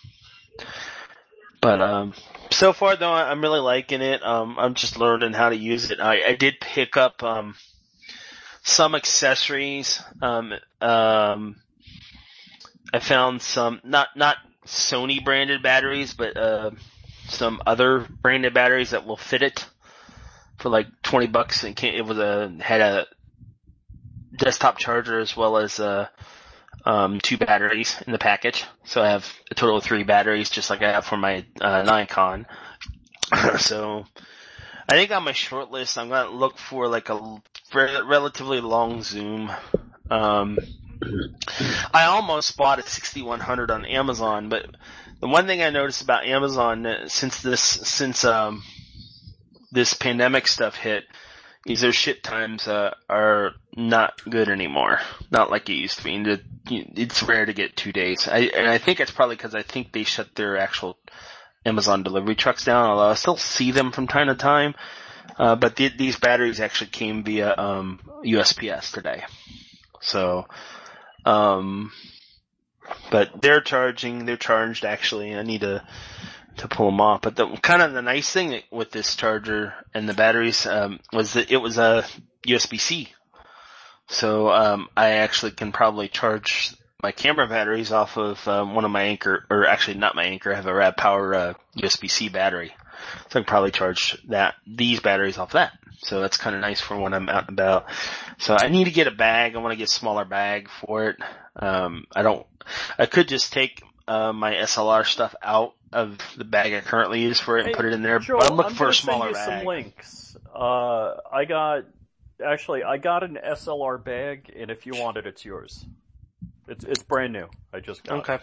but, um, so far though, I'm really liking it. Um, I'm just learning how to use it. I, I did pick up, um, some accessories. Um, um, I found some, not, not Sony branded batteries, but, uh, some other branded batteries that will fit it for like twenty bucks. And it was a, had a desktop charger as well as, uh, um, two batteries in the package. So I have a total of three batteries, just like I have for my, uh, Nikon. So, I think on my short list, I'm going to look for like a re- relatively long zoom. Um, I almost bought a sixty-one hundred on Amazon, but the one thing I noticed about Amazon uh, since this, since, um, this pandemic stuff hit is their ship times, uh, are not good anymore. Not like it used to be. And it, it's rare to get two days. I, and I think it's probably because I think they shut their actual Amazon delivery trucks down, although I still see them from time to time. Uh, but the, these batteries actually came via, um, U S P S today. So, um, but they're charging, they're charged actually. I need to, to pull them off. But the kind of the nice thing with this charger and the batteries, um, was that it was a U S B C. So, um, I actually can probably charge my camera batteries off of, um, one of my Anker, or actually not my Anker, I have a Rad Power, uh, U S B C battery. So I can probably charge that, these batteries off that. So that's kind of nice for when I'm out and about. So I need to get a bag. I want to get a smaller bag for it. Um, I don't, I could just take, uh, my S L R stuff out of the bag I currently use for it and Hey, put it in there. Joel, but I'm looking I'm for a gonna smaller send you bag. some links. Uh, I got, actually, I got an S L R bag, and if you want it, it's yours. It's, it's brand new. I just got Okay. it.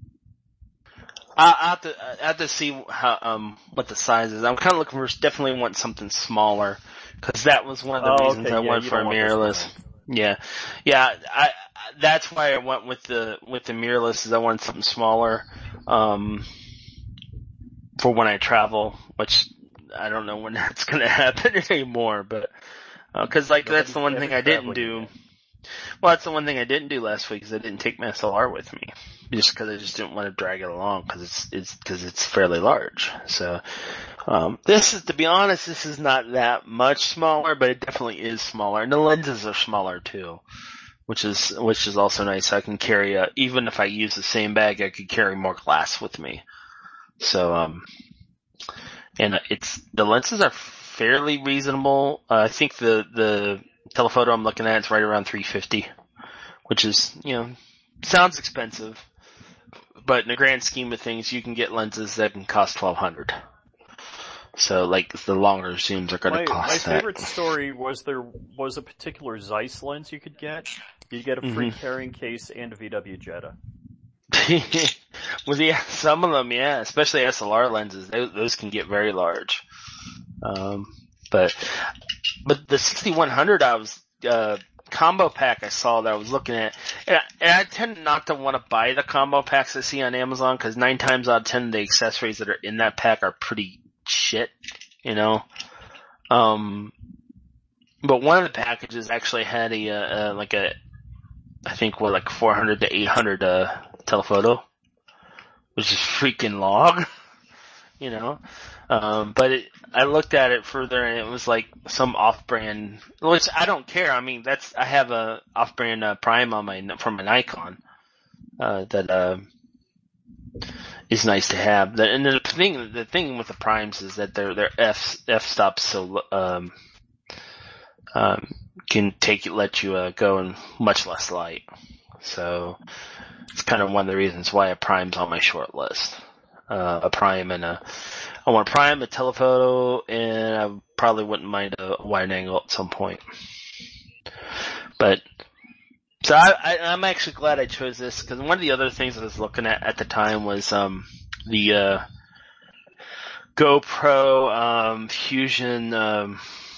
I I have to, I have to see how, um, what the size is. I'm kind of looking for, definitely want something smaller, cause that was one of the Oh, reasons okay, I yeah, went you for a don't want this mirrorless. one. Yeah. Yeah, I, that's why I went with the, with the mirrorless, is I wanted something smaller, um, for when I travel, which I don't know when that's gonna happen anymore, but, uh, cause like Nobody's that's the one ever thing I didn't traveling do. again. Well, that's the one thing I didn't do last week, is I didn't take my S L R with me. Just because I just didn't want to drag it along, because it's, it's, because it's fairly large. So, um, this is, to be honest, this is not that much smaller, but it definitely is smaller. And the lenses are smaller too, which is, which is also nice. I can carry a, even if I use the same bag, I could carry more glass with me. So, um, and it's, the lenses are fairly reasonable. Uh, I think the, the telephoto I'm looking at is right around three fifty, which is, you know, sounds expensive, but in the grand scheme of things, you can get lenses that can cost twelve hundred. So, like, the longer zooms are going to My, cost my that. favorite story was there was a particular Zeiss lens you could get. You get a free Mhm. carrying case and a V W Jetta. Well, yeah, some of them, yeah, especially S L R lenses, those, those can get very large. Um, but, but the sixty-one hundred I was, uh, combo pack I saw that I was looking at, and I, and I tend not to want to buy the combo packs I see on Amazon, because nine times out of ten the accessories that are in that pack are pretty shit, you know? Um, but one of the packages actually had a, uh, like a, I think what, like four hundred to eight hundred, uh, telephoto, which is freaking log, you know? Um, but it, I looked at it further and it was like some off-brand, which I don't care. I mean, that's, I have a off-brand, uh, Prime on my, from a Nikon, uh, that, uh, is nice to have. The, and the thing, the thing with the Primes is that their, their f, f-stops so, um, um, can take, let you, uh, go in much less light. So, it's kind of one of the reasons why a Prime's on my short list. Uh, a Prime and a, I want a Prime, a telephoto, and I probably wouldn't mind a wide angle at some point. But, so I, I, I'm actually glad I chose this, because one of the other things I was looking at at the time was, um, the, uh, GoPro, um, Fusion, um,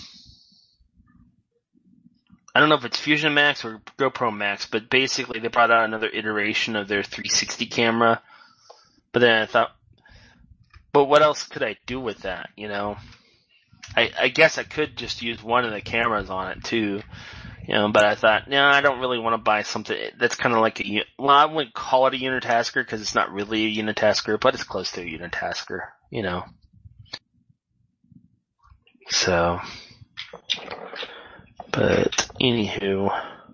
I don't know if it's Fusion Max or GoPro Max, but basically they brought out another iteration of their three sixty camera. But then I thought, but what else could I do with that, you know? I, I guess I could just use one of the cameras on it too, you know, but I thought, no, I don't really want to buy something that's kind of like a, well, I wouldn't call it a unitasker because it's not really a unitasker, but it's close to a unitasker, you know? So, but anywho,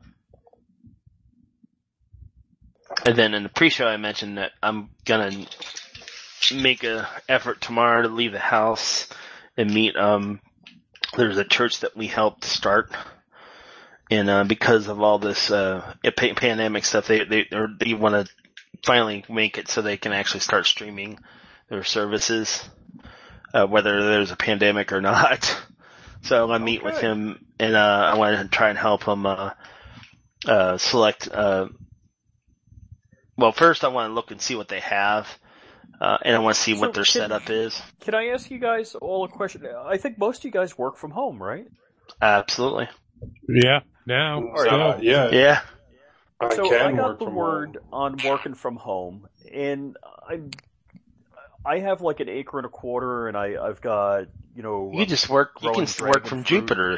and then in the pre-show I mentioned that I'm gonna make a effort tomorrow to leave the house and meet, um, there's a church that we helped start, and, uh, because of all this, uh, pandemic stuff, they, they, or they want to finally make it so they can actually start streaming their services. uh, whether there's a pandemic or not. So I'm going to meet with him, and uh, I want to try and help him uh, uh, select. Uh, well, first I want to look and see what they have, uh, and I want to see So what their can- setup is. Can I ask you guys all a question? I think most of you guys work from home, right? Absolutely. Yeah, now. Uh, still. yeah, Yeah. I so can I got work the from word home. on working from home, and I I have like an acre and a quarter, and I I've got you know You just work. You growing can work dragon from fruit. Jupiter.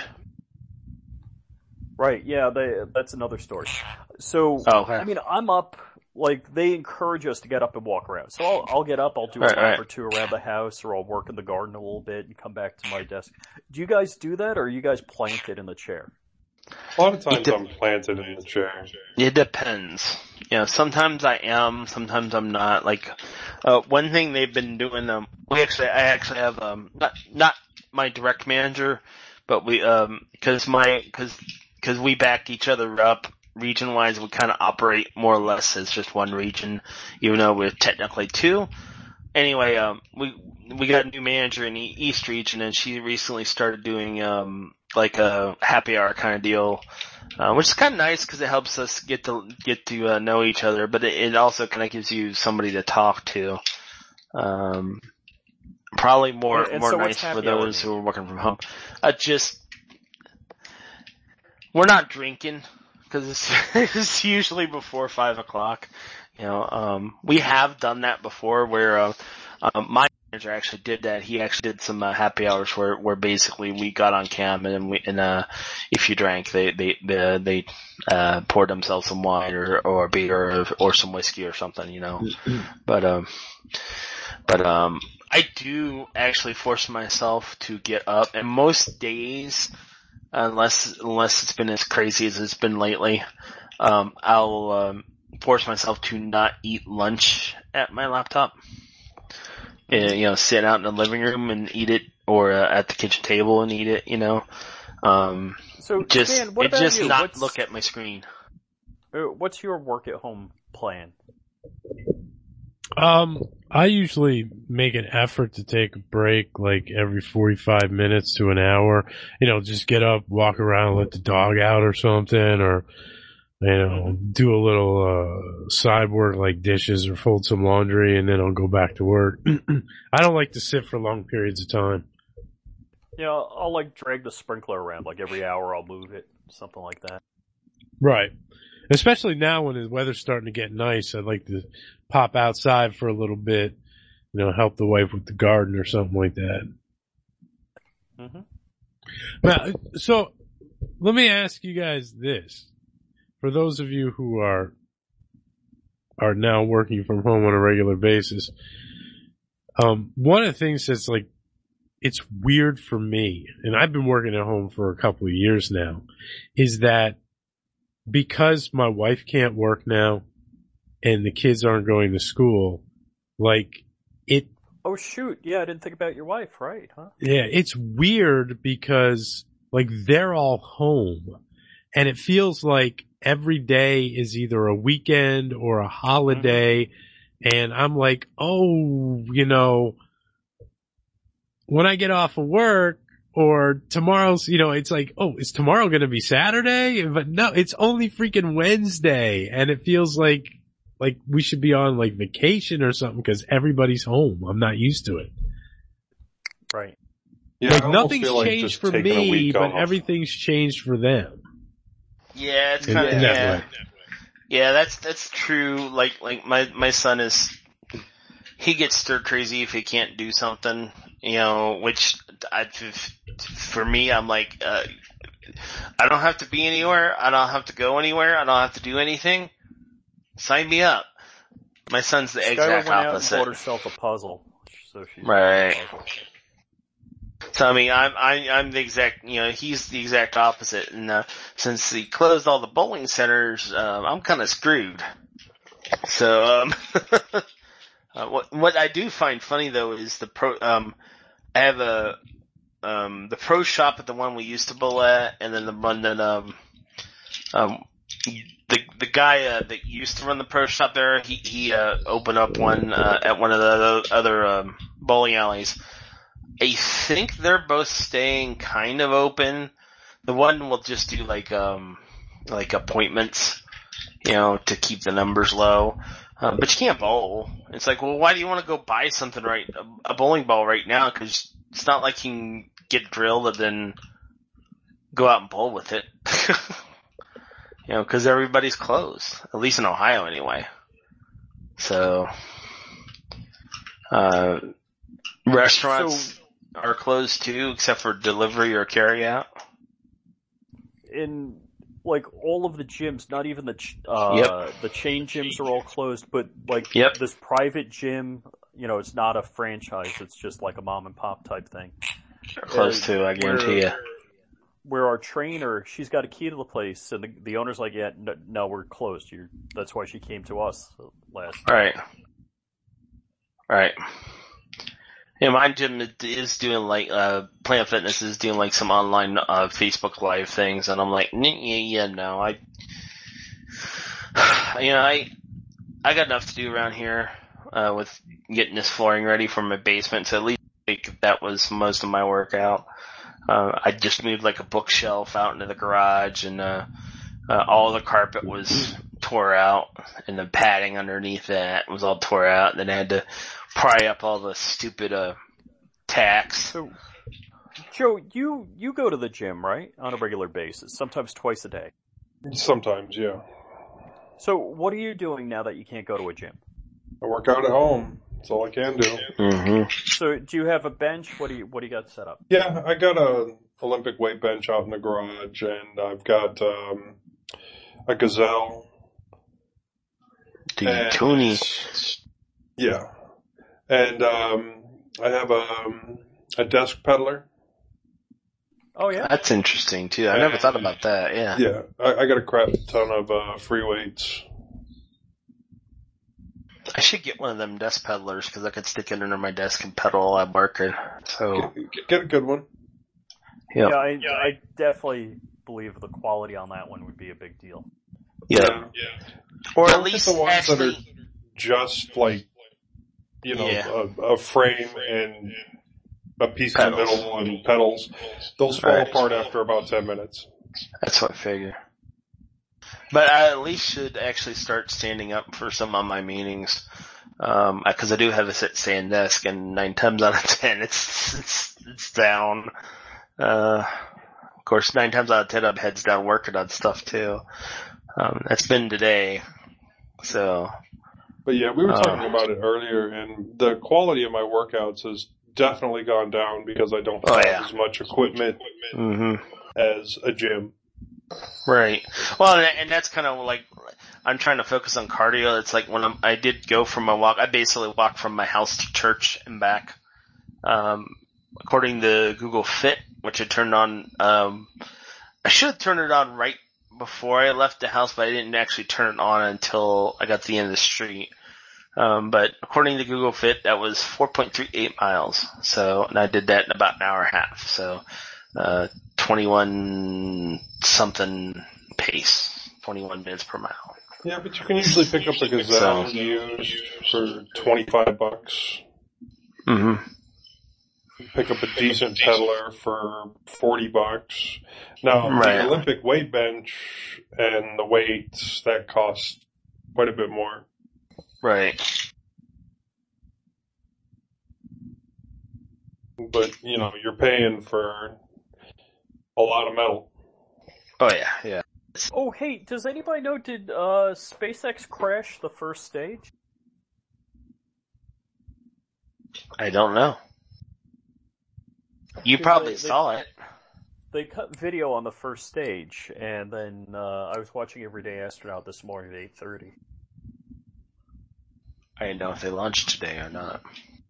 Right, yeah, they, that's another story. So, Oh, okay. I mean, I'm up, like, they encourage us to get up and walk around. So I'll, I'll get up, I'll do a Right, lap right. or two around the house, or I'll work in the garden a little bit and come back to my desk. Do you guys do that, or are you guys planted in the chair? A lot of times It I'm planted in the chair. It depends. You know, sometimes I am, sometimes I'm not. Like, uh, one thing they've been doing, um, we actually, I actually have, um, not, not my direct manager, but we, um, cause my, cause, cause we back each other up region-wise, we kind of operate more or less as just one region, even though we're technically two. Anyway, um, we, we got a new manager in the East region, and she recently started doing, um, like a happy hour kind of deal, uh, which is kind of nice because it helps us get to get to uh, know each other, but it, it also kind of gives you somebody to talk to. Um, probably more And- and more so what's nice for happy hour those mean? who are working from home. Uh, just we're not drinking because it's, it's usually before five o'clock. You know, um, we have done that before where uh, uh, my manager actually did that. He actually did some uh, happy hours where, where basically we got on cam and we and uh, if you drank, they they they, they uh, poured themselves some wine or or beer or, or some whiskey or something, you know. But um, but um, I do actually force myself to get up, and most days, unless unless it's been as crazy as it's been lately, um, I'll um, force myself to not eat lunch at my laptop. And, you know, sit out in the living room and eat it, or uh, at the kitchen table and eat it. You know, um, So, just Dan, what it about just you? not What's- look at my screen. Uh, What's your work at home plan? Um, I usually make an effort to take a break like every forty-five minutes to an hour. You know, just get up, walk around, let the dog out or something, or, you know, do a little, uh, side work like dishes or fold some laundry, and then I'll go back to work. I don't like to sit for long periods of time. You know, I'll like drag the sprinkler around, like every hour I'll move it, something like that. Right. Especially now when the weather's starting to get nice, I'd like to pop outside for a little bit, you know, help the wife with the garden or something like that. Mm-hmm. Now, so let me ask you guys this. For those of you who are are now working from home on a regular basis, um, one of the things that's like, it's weird for me, and I've been working at home for a couple of years now, is that because my wife can't work now and the kids aren't going to school, like it, Oh shoot, yeah, I didn't think about your wife, right, huh? yeah, it's weird because like they're all home and it feels like every day is either a weekend or a holiday. Mm-hmm. And I'm like, oh, you know, when I get off of work or tomorrow's, you know, it's like, oh, is tomorrow going to be Saturday? But no, it's only freaking Wednesday. And it feels like, like we should be on like vacation or something because everybody's home. I'm not used to it. Right. Yeah, like I almost nothing's feel like changed just for taking a me, week but off. everything's changed for them. Yeah, it's In- kind of in that yeah. way. Yeah, that's that's true. Like like my my son is, he gets stir crazy if he can't do something, you know. Which I, for me, I'm like, uh, I don't have to be anywhere. I don't have to go anywhere. I don't have to do anything. Sign me up. My son's the Skylar exact went out and opposite. bought herself a puzzle, so she's Right. a puzzle. So I mean, I'm I'm I'm the exact, you know, he's the exact opposite, and uh, since he closed all the bowling centers, um, I'm kind of screwed. So um, uh, what what I do find funny though is the pro. Um, I have a um the pro shop at the one we used to bowl at, and then the one that um um the the guy uh, that used to run the pro shop there, he he uh, opened up one uh, at one of the other um, bowling alleys. I think they're both staying kind of open. The one will just do like um like appointments, you know, to keep the numbers low. Um, but you can't bowl. It's like, well, why do you want to go buy something right, a, a bowling ball right now? Because it's not like you can get drilled and then go out and bowl with it. You know, because everybody's closed, at least in Ohio anyway. So, uh, restaurants So, are closed too, except for delivery or carry out. in like all of the gyms, not even the ch- uh Yep. the chain gyms are all closed, but like Yep. this private gym, you know, it's not a franchise, it's just like a mom and pop type thing. Close Uh, to, I guarantee you. where, where our trainer, she's got a key to the place, and the, the owner's like, yeah, no, no we're closed. You're, that's why she came to us last. Right. Right. Yeah, my gym is doing like, uh, Planet Fitness is doing like some online, uh, Facebook Live things, and I'm like, yeah, yeah, no, I, you know, I, I got enough to do around here, uh, with getting this flooring ready for my basement, so at least like, that was most of my workout. Uh, I just moved like a bookshelf out into the garage, and, uh, uh, all the carpet was tore out, and the padding underneath that was all tore out, and then I had to pry up all the stupid, uh, tacks. So, Joe, you, you go to the gym, right? On a regular basis, sometimes twice a day. Sometimes, yeah. So what are you doing now that you can't go to a gym? I work out at home. That's all I can do. Mm-hmm. So do you have a bench? What do you, what do you got set up? Yeah, I got a Olympic weight bench out in the garage, and I've got um, a Gazelle. The And- Tony. Yeah. And um, I have a, um, a desk peddler. Oh yeah? That's interesting too. I never thought about that. Yeah. Yeah, I, I got a crap ton of uh, free weights. I should get one of them desk peddlers because I could stick it under my desk and pedal while I'm working. So, Get, get a good one. yeah. Yeah, I, I definitely believe the quality on that one would be a big deal. Yeah. Yeah. Or at Don't get least the ones actually, that are just like, you know, Yeah. a, a frame and a piece Pedals. in the middle and pedals. Those fall Right. apart after about ten minutes. that's what I figure. But I at least should actually start standing up for some of my meetings. Um, cause I do have a sit stand desk, and nine times out of ten, it's, it's, it's down. Uh, of course, nine times out of ten, I'm heads down working on stuff too. Um, that's been today. So, But yeah, we were Uh, talking about it earlier, and the quality of my workouts has definitely gone down because I don't Oh, have yeah. as much equipment hmm as a gym. Right. Well, and, and that's kind of like, I'm trying to focus on cardio. It's like when I'm, I did go from my walk, I basically walked from my house to church and back. Um, according to Google Fit, which I turned on, um, I should have turned it on right before I left the house, but I didn't actually turn it on until I got to the end of the street. Um, but according to Google Fit, that was four point three eight miles. So, and I did that in about an hour and a half. So, uh, twenty-one something pace, twenty-one minutes per mile. Yeah, but you can usually pick up a Gazelle used for twenty-five bucks. Mm-hmm. Pick up a decent peddler for forty bucks. Now, Right. the Olympic weight bench and the weights, that cost quite a bit more. Right. But, you know, you're paying for a lot of metal. Oh yeah, yeah. Oh hey, does anybody know, did uh, SpaceX crash the first stage? I don't know. You Because probably they- they- saw it. They cut video on the first stage, and then uh, I was watching Everyday Astronaut this morning at eight thirty. I didn't know if they launched today or not.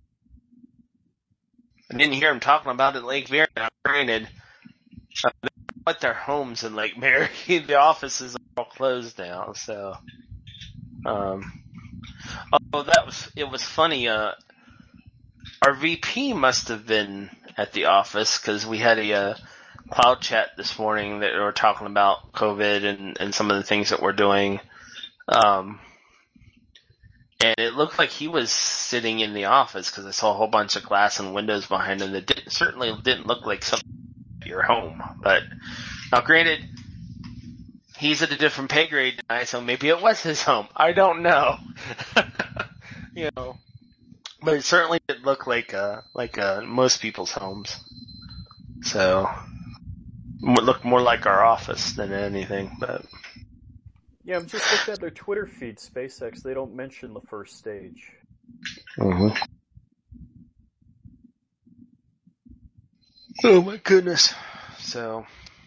I didn't hear them talking about it in Lake Mary. Now, granted, uh, they put their homes in Lake Mary. The offices are all closed now, so. Um, oh, that was, it was funny, uh, our V P must have been at the office because we had a, uh, cloud chat this morning that were talking about COVID and, and some of the things that we're doing. Um, And it looked like he was sitting in the office because I saw a whole bunch of glass and windows behind him that didn't, certainly didn't look like something at your home. But now, granted, he's at a different pay grade than I, so maybe it was his home. I don't know. You know, but it certainly did look like uh, like uh, most people's homes. So it looked more like our office than anything, but. Yeah, I'm just looking at their Twitter feed, SpaceX. They don't mention the first stage. Mm-hmm. Oh my goodness! So,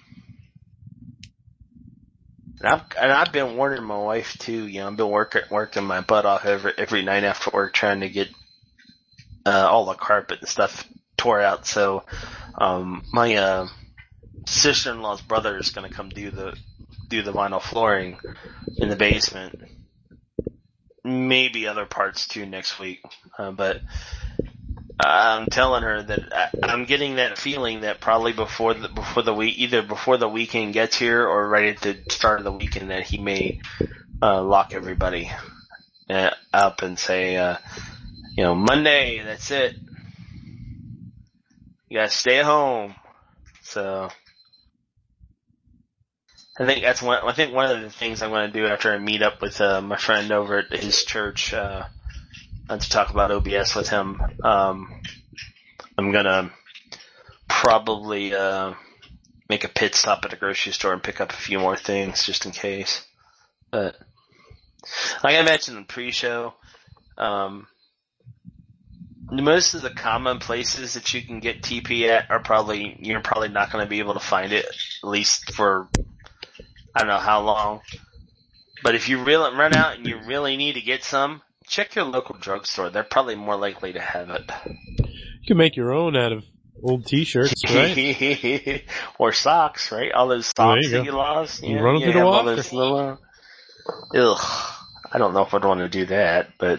and I've and I've been warning my wife too. You know, I've been working working my butt off every every night after work trying to get uh, all the carpet and stuff tore out. So, um, my uh, sister-in-law's brother is going to come do the. do the vinyl flooring in the basement. Maybe other parts too next week. Uh, but I'm telling her that I, I'm getting that feeling that probably before the, before the week, either before the weekend gets here or right at the start of the weekend that he may, uh, lock everybody uh, up and say, uh, you know, Monday, that's it. You gotta stay at home. So, I think that's one. I think one of the things I'm going to do after I meet up with uh, my friend over at his church uh, to talk about O B S with him. Um, I'm going to probably uh, make a pit stop at a grocery store and pick up a few more things just in case. But like I mentioned in the pre-show, um, most of the common places that you can get T P at are probably you're probably not going to be able to find it, at least for. I don't know how long, but if you really run out and you really need to get some, check your local drugstore. They're probably more likely to have it. You can make your own out of old T-shirts, right? Or socks, right? All those Oh, socks you that you lost. You Yeah, run them you through the have all washer. those little, uh, ugh. I don't know if I'd want to do that, but.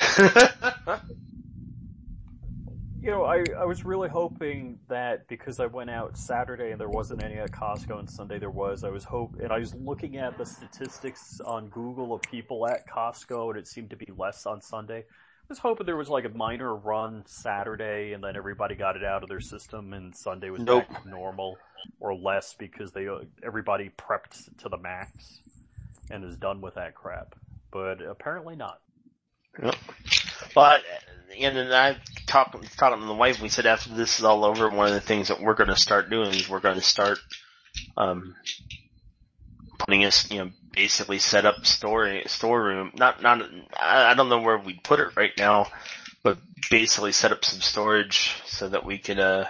You know, I, I was really hoping that because I went out Saturday and there wasn't any at Costco and Sunday there was, I was hope and I was looking at the statistics on Google of people at Costco and it seemed to be less on Sunday. I was hoping there was like a minor run Saturday and then everybody got it out of their system and Sunday was Nope. back to normal or less because they everybody prepped to the max and is done with that crap. But apparently not. Yep. But, and then I talked, talked to the wife, we said after this is all over, one of the things that we're going to start doing is we're going to start, um, putting us, you know, basically set up store, storeroom, not, not, I don't know where we'd put it right now, but basically set up some storage so that we could, uh,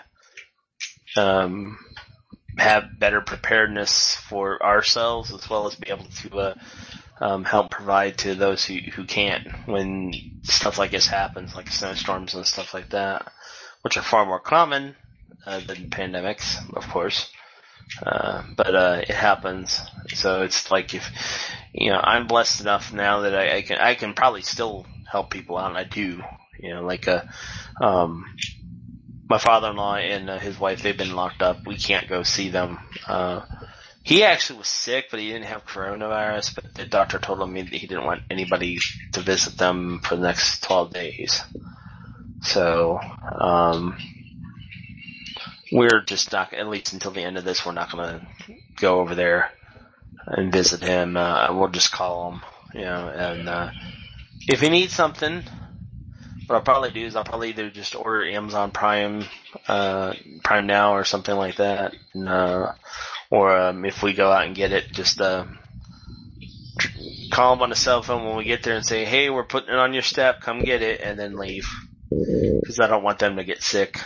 um, have better preparedness for ourselves as well as be able to, uh, Um, help provide to those who, who can't when stuff like this happens, like snowstorms and stuff like that, which are far more common uh, than pandemics, of course. Uh, but uh, it happens. So it's like if, you know, I'm blessed enough now that I, I can I can probably still help people out, and I do. You know, like uh, um, my father-in-law and uh, his wife, they've been locked up. We can't go see them. Uh, He actually was sick, but he didn't have coronavirus, but the doctor told him he, he didn't want anybody to visit them for the next twelve days. So, um, we're just not, at least until the end of this, we're not gonna go over there and visit him. Uh, we'll just call him, you know, and, uh, if he needs something, what I'll probably do is I'll probably either just order Amazon Prime, uh, Prime Now or something like that, and, uh, or um, if we go out and get it, just uh, call them on the cell phone when we get there and say, hey, we're putting it on your step, come get it, and then leave. Because I don't want them to get sick.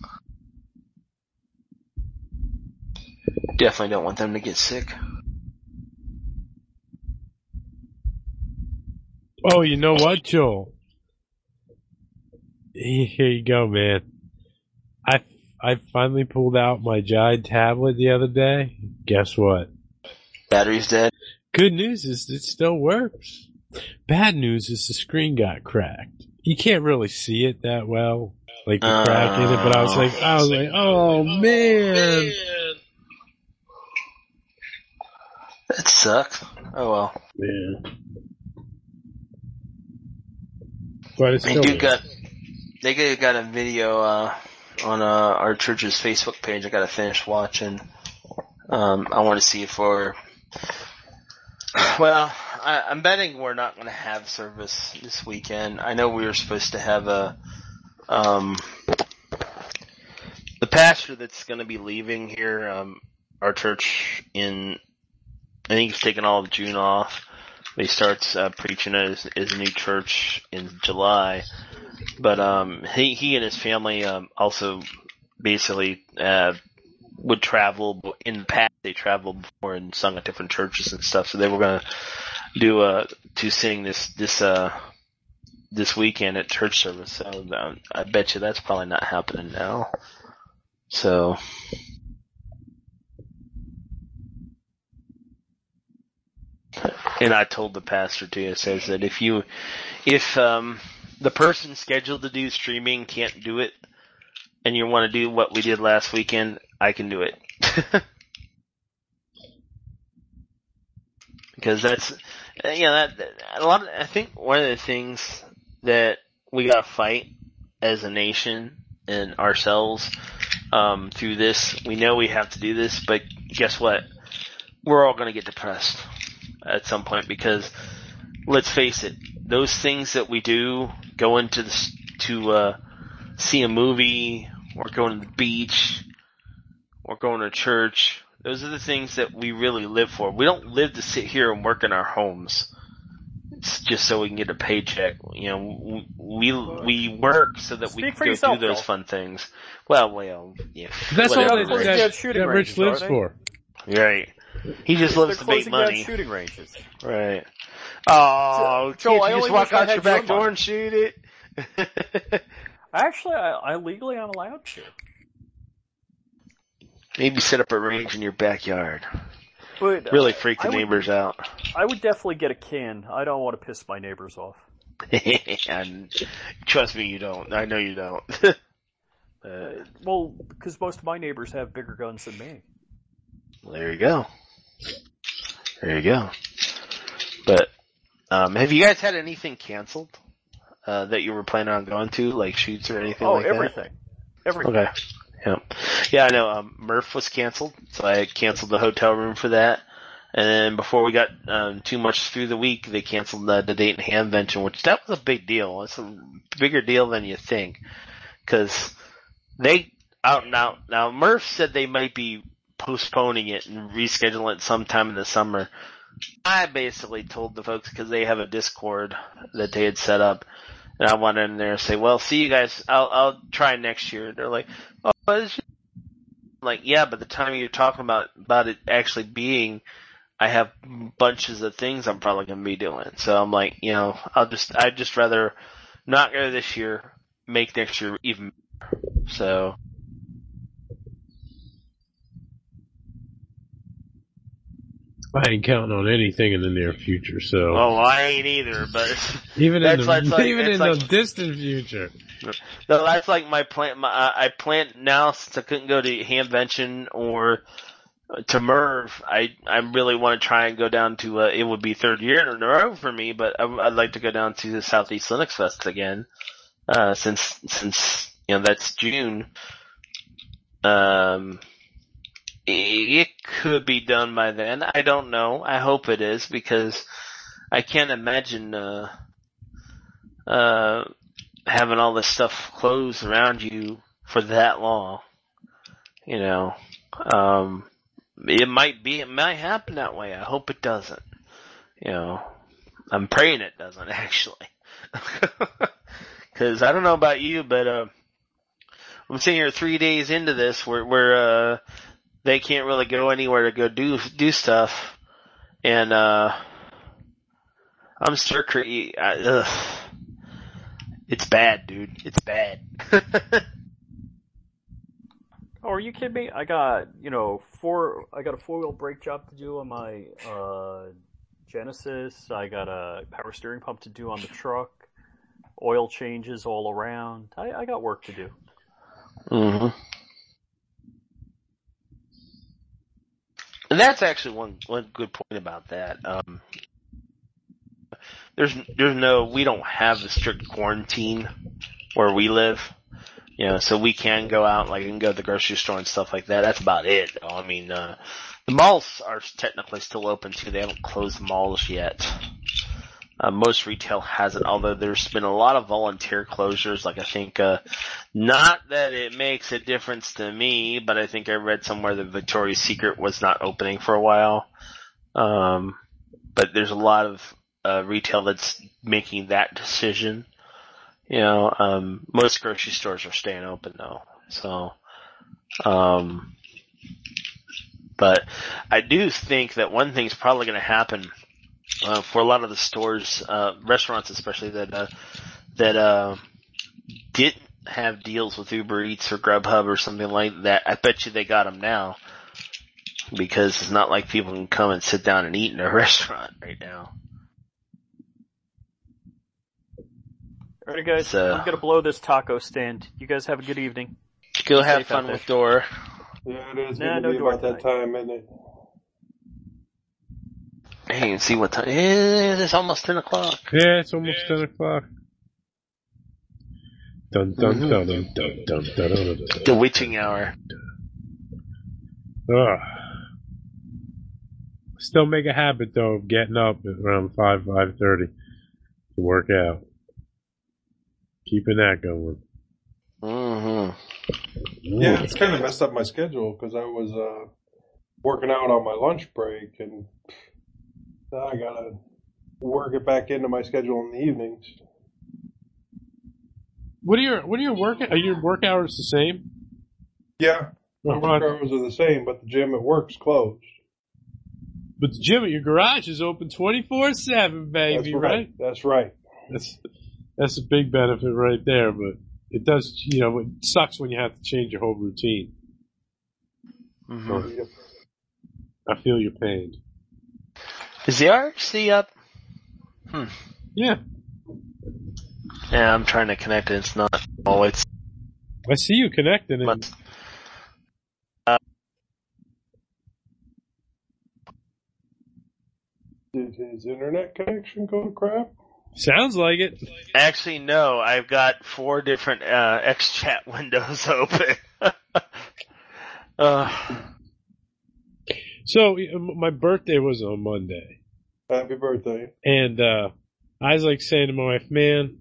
Definitely don't want them to get sick. Oh, you know what, Joel? Here you go, man. I I finally pulled out my Giant tablet the other day. Guess what? Battery's dead. Good news is it still works. Bad news is the screen got cracked. You can't really see it that well, like the Uh, crack in it. But I was like, I was like, oh man. That sucks. Oh well. Yeah. But it's They still do got they got a video uh, on uh, our church's Facebook page. I got to finish watching. Um, I want to see if we're well. I, I'm betting we're not going to have service this weekend. I know we were supposed to have a um, the pastor that's going to be leaving here. Um, our church in I think he's taking all of June off. He starts uh, preaching at his, his new church in July, but um, he he and his family um, also basically uh, would travel. In the past, they traveled before and sung at different churches and stuff. So they were gonna do uh to sing this this uh this weekend at church service. So um, I bet you that's probably not happening now. So. And I told the pastor too, it says that if you, if, um, the person scheduled to do streaming can't do it, and you want to do what we did last weekend, I can do it. Because that's, you know, that, a lot of, I think one of the things that we gotta fight as a nation and ourselves, um, through this, we know we have to do this, but guess what? We're all gonna get depressed at some point, because let's face it, those things that we do, going to the, to uh, see a movie, or going to the beach, or going to church, those are the things that we really live for. We don't live to sit here and work in our homes. It's just so we can get a paycheck. You know, we we work so that Speak we for can go yourself, do those Bill. fun things. Well, well, yeah. That's whatever. all that, Closing that, down shooting that ranges, Rich lives aren't they? for. Right. He just They're loves to make closing down money. shooting ranges. Right. Oh, Joe, can't I you just only walk wish I out your had back your door money. and shoot it? Actually, I, I legally am allowed to. Maybe set up a range in your backyard. But Really uh, freak the I would- neighbors out. I would definitely get a can. I don't want to piss my neighbors off. And trust me, you don't. I know you don't. uh, Well, because most of my neighbors have bigger guns than me. there you go. There you go. But um, have you guys had anything canceled uh, that you were planning on going to, like shoots or anything Oh, like everything. Everything. that? Okay. Yeah. Yeah, I know. Um, Murph was canceled, so I canceled the hotel room for that. And then before we got um, too much through the week, they canceled the, the Dayton Hamvention, which that was a big deal. It's a bigger deal than you think, because they out now. Now Murph said they might be postponing it and rescheduling it sometime in the summer. I basically told the folks, because they have a Discord that they had set up, and I went in there and say, "Well, see you guys. I'll I'll try next year." They're like, "Oh, it's just..." I'm like, yeah, but the time you're talking about about it actually being, I have bunches of things I'm probably going to be doing. So I'm like, you know, I'll just, I'd just rather not go this year, make next year even better. So. I ain't counting on anything in the near future, so. Oh, I ain't either, but. even in the, that's like, even in like, the distant future. No, that's like my plan. My, I plan now, since I couldn't go to Hamvention or to Merv. I I really want to try and go down to. Uh, it would be third year in a row for me, but I, I'd like to go down to the Southeast Linux Fest again. Uh, since since you know that's June. Um, it could be done by then. I don't know. I hope it is, because I can't imagine uh uh having all this stuff closed around you for that long. You know, um, it might be, it might happen that way. I hope it doesn't. You know, I'm praying it doesn't, actually. Cause I don't know about you, but, uh, I'm sitting here three days into this where, where, uh, they can't really go anywhere to go do, do stuff. And, uh, I'm stir crazy. Ugh. It's bad, dude. It's bad. Oh, are you kidding me? I got, you know, four, I got a four-wheel brake job to do on my, uh, Genesis. I got a power steering pump to do on the truck. Oil changes all around. I, I got work to do. Mm-hmm. And that's actually one, one good point about that. Um, there's there's no we don't have a strict quarantine where we live. You know, so we can go out, like, and go to the grocery store and stuff like that. That's about it, though. I mean, uh, the malls are technically still open, too. They haven't closed the malls yet. Uh, most retail hasn't, although there's been a lot of volunteer closures. Like, I think, uh, not that it makes a difference to me, but I think I read somewhere that Victoria's Secret was not opening for a while. Um, but there's a lot of, uh, retail that's making that decision. You know, um, most grocery stores are staying open though. So, um, but I do think that one thing's probably going to happen, uh, for a lot of the stores, uh, restaurants especially that, uh, that, uh, didn't have deals with Uber Eats or Grubhub or something like that. I bet you they got them now because it's not like people can come and sit down and eat in a restaurant right now. Alright guys, So, I'm gonna blow this taco stand. You guys have a good evening. Go have Safe out fun there. with Dora. Yeah, it is Nah, going to no be door about that tonight. time, isn't it? Hey, and see what time. Eh, it's almost ten o'clock. Yeah, it's almost ten o'clock. Dun dun Mhm. dun dun dun dun dun dun dun. The witching hour. Ugh. Still make a habit though of getting up at around five five thirty to work out. Keeping that going. Mm-hmm. Yeah, it's kind of messed up my schedule because I was uh, working out on my lunch break, and now I gotta work it back into my schedule in the evenings. What are your what are your work are your work hours the same? Yeah, my Uh, work hours are the same, but the gym at work's closed. But the gym at your garage is open twenty-four seven, baby, That's right? right. That's right. That's that's a big benefit right there, but it does, you know, it sucks when you have to change your whole routine. Mm-hmm. Yep. I feel your pain. Is the R H C up? Hmm. Yeah. Yeah, I'm trying to connect it. It's not. Oh, it's. I see you connecting it. But, Did his internet connection go to crap? Sounds like it. actually, no. I've got four different uh, X-Chat windows open. uh, So my birthday was on Monday, Happy birthday. and uh I was like saying to my wife, "Man,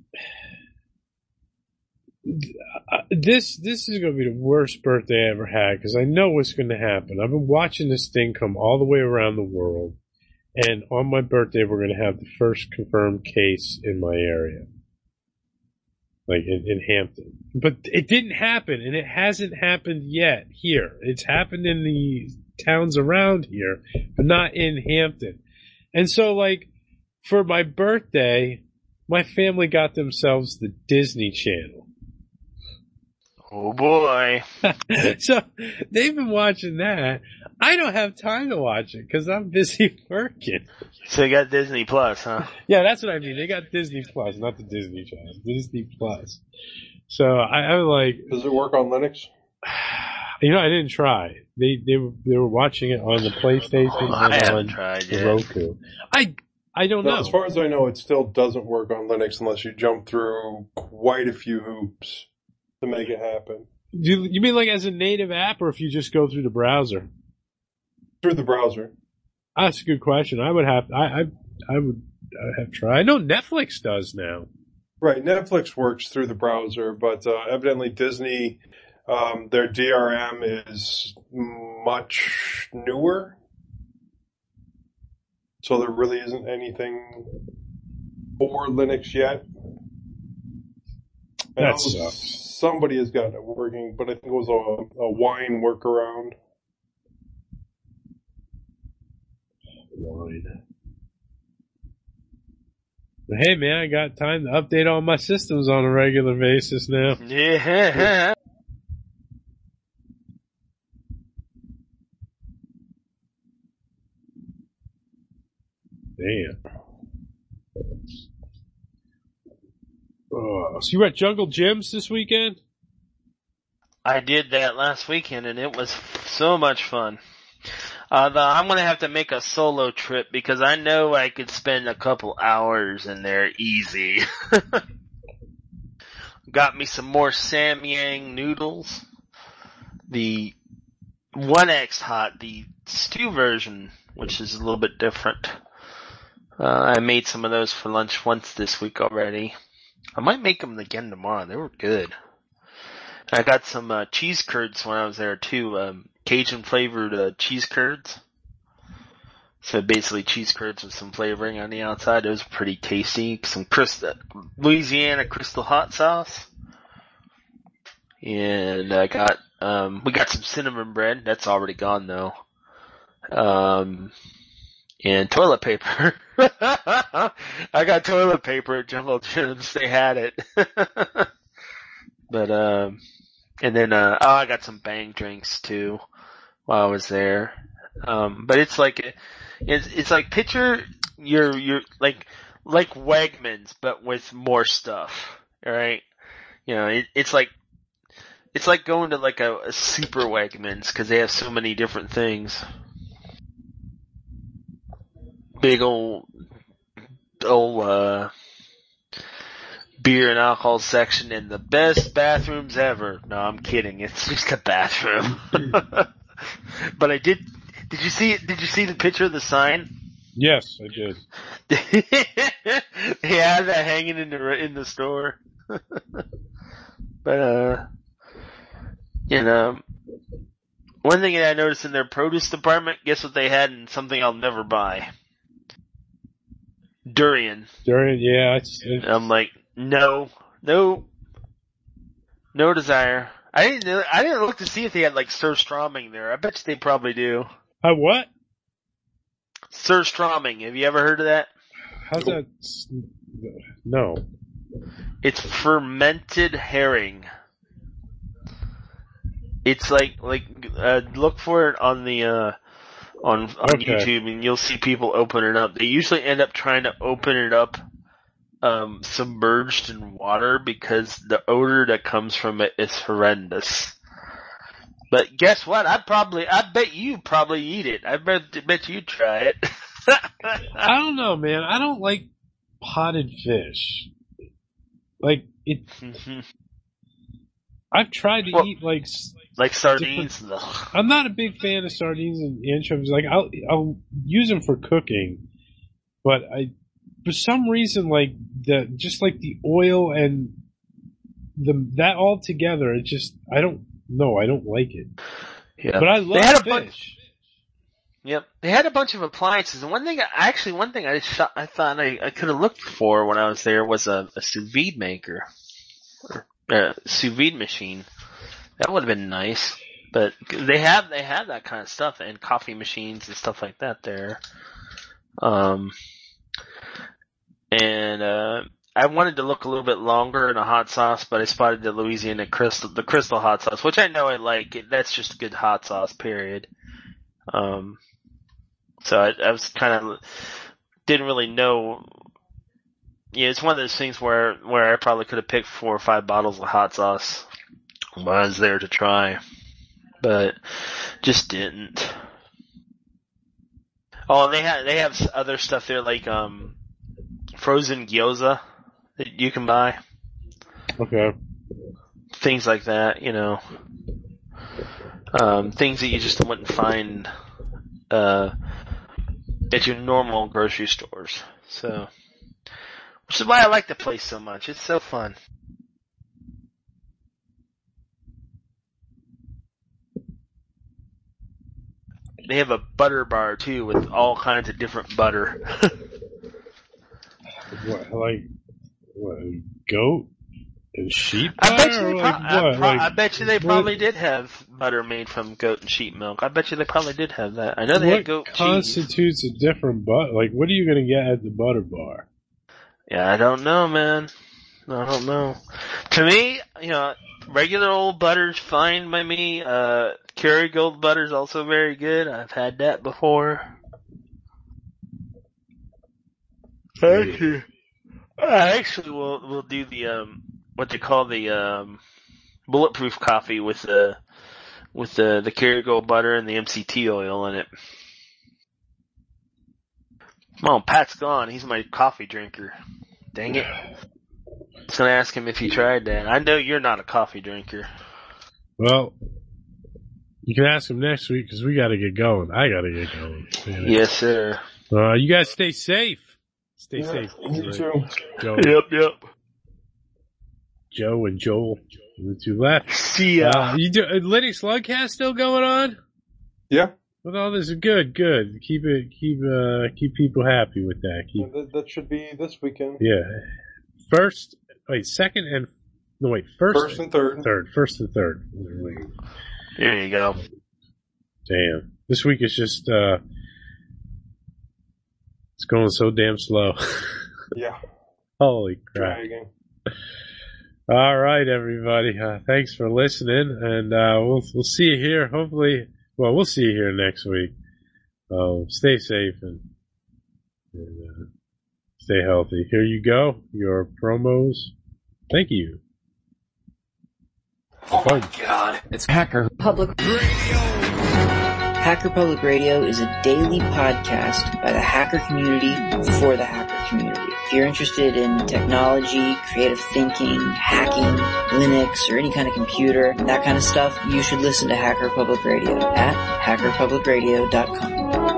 this this is going to be the worst birthday I ever had because I know what's going to happen. I've been watching this thing come all the way around the world, and on my birthday we're going to have the first confirmed case in my area, like in, in Hampton. But it didn't happen, and it hasn't happened yet here. It's happened in the towns around here, but not in Hampton. And so, like, for my birthday, my family got themselves the Disney Channel. oh boy. So they've been watching that. I don't have time to watch it because I'm busy working. So you got Disney Plus, huh? Yeah, that's what I mean. They got Disney Plus, not the Disney Channel. Disney Plus. So I, I was like, Does it work on Linux? you know, I didn't try. They they were they were watching it on the PlayStation Oh, I and haven't on tried the yet. Roku. I I don't No, know. as far as I know, it still doesn't work on Linux unless you jump through quite a few hoops to make it happen. Do you mean like as a native app, or if you just go through the browser? Through the browser. That's a good question. I would have. I I, I would I'd have tried. I know Netflix does now. Right, Netflix works through the browser, but uh, evidently Disney, um, their D R M is much newer. So there really isn't anything for Linux yet. I That know sucks. somebody has gotten it working, but I think it was a, a wine workaround. Wine. But hey man, I got time to update all my systems on a regular basis now. Yeah. Damn. Oh, so you were at Jungle Gyms this weekend? I did that last weekend and it was so much fun. Uh, the, I'm gonna have to make a solo trip because I know I could spend a couple hours in there easy. Got me some more Samyang noodles. The one X hot, the stew version, which is a little bit different. Uh, I made some of those for lunch once this week already. I might make them again tomorrow. They were good. I got some uh, cheese curds when I was there too. Um, Cajun flavored uh, cheese curds. So basically cheese curds with some flavoring on the outside. It was pretty tasty. Some Crystal, Louisiana Crystal hot sauce. And I got, um, we got some cinnamon bread. That's already gone though. Um, and toilet paper. I got toilet paper at Jungle Jim's. They had it. But, um, and then, uh, oh, I got some Bang drinks too while I was there. Um, but it's like, it's, it's like picture your, your, like, like Wegmans, but with more stuff. Alright? You know, it, it's like, it's like going to like a, a super Wegmans cause they have so many different things. Big old, old, uh, beer and alcohol section and the best bathrooms ever. No, I'm kidding. It's just a bathroom. But I did, did you see it? Did you see the picture of the sign? Yes, I did. They had that hanging in the, in the store. But, uh, you know, one thing that I noticed in their produce department, guess what they had and something I'll never buy? Durian. Durian, yeah. It's, it's, I'm like, no, no, no desire. I didn't know, I didn't look to see if they had like surströmming there. I bet you they probably do. Uh, what? Surströmming. Have you ever heard of that? How's that? No. It's fermented herring. It's like, like, uh, look for it on the, uh, on, on Okay. YouTube and you'll see people open it up. They usually end up trying to open it up, um, submerged in water because the odor that comes from it is horrendous. But guess what? I probably, I bet you probably eat it. I bet, bet you try it. I don't know, man. I don't like potted fish. Like, it, I've tried to Well, eat like, s- like sardines. Ugh. I'm not a big fan of sardines and anchovies. Like, I'll, I'll use them for cooking, but I, for some reason, like, the, just like the oil and the, that all together, it just, I don't know, I don't like it. Yeah. But I They love had a fish. bunch- Yep, they had a bunch of appliances, and one thing, actually, one thing I shot, I thought I, I could have looked for when I was there was a, a sous vide maker, or a sous vide machine. That would have been nice, but they have they have that kind of stuff, and coffee machines and stuff like that there. Um, and uh, I wanted to look a little bit longer in a hot sauce, but I spotted the Louisiana Crystal, the Crystal hot sauce, which I know I like. That's just a good hot sauce, period. Um, so I, I was kind of, didn't really know, yeah, it's one of those things where, where I probably could have picked four or five bottles of hot sauce when I was there to try, but just didn't. Oh, and they have, they have other stuff there like, um, frozen gyoza that you can buy. Okay. Things like that, you know. Um, things that you just wouldn't find, uh, at your normal grocery stores. So, which is why I like the place so much. It's so fun. They have a butter bar too with all kinds of different butter. What, like, what, goat and sheep I bet butter? you they, Or pro- like I, what? pro- Like, I bet you they what- probably did have butter made from goat and sheep milk. I bet you they probably did have that. I know they what had goat cheese. constitutes a different butter? Like, what are you going to get at the butter bar? Yeah, I don't know, man. I don't know. To me, you know, regular old butter's fine by me. Uh, Kerrygold butter's also very good. I've had that before. Actually, I actually will will do the um what they call the um bulletproof coffee with the with the the Kerrygold butter and the M C T oil in it. Oh, Pat's gone. He's my coffee drinker. Dang it. I was going to ask him if he tried that. I know you're not a coffee drinker. Well, you can ask him next week because we got to get going. I got to get going. Anyway. Yes, sir. Uh, you guys stay safe. Stay Yeah, safe. you too. Joe, Yep, yep. Joe and Joel, the two left. See ya. Uh, you do, uh, Linux Slugcast still going on? Yeah. With all this, good, good. Keep it, keep, uh, keep people happy with that. Keep, That, that should be this weekend. yeah. First, wait, second and, no wait, first, First and third. third, first and third. There you go. Damn. This week is just, uh, it's going so damn slow. Yeah. Holy crap. Dragging. All right, everybody. Uh, thanks for listening, and uh, we'll we'll see you here. Hopefully, well, we'll see you here next week. Uh, stay safe and, and uh, stay healthy. Here you go. Your promos. Thank you. Oh my God! It's Hacker Public Radio. Hacker Public Radio is a daily podcast by the hacker community for the hacker community. If you're interested in technology, creative thinking, hacking, Linux, or any kind of computer, that kind of stuff, you should listen to Hacker Public Radio at hacker public radio dot com.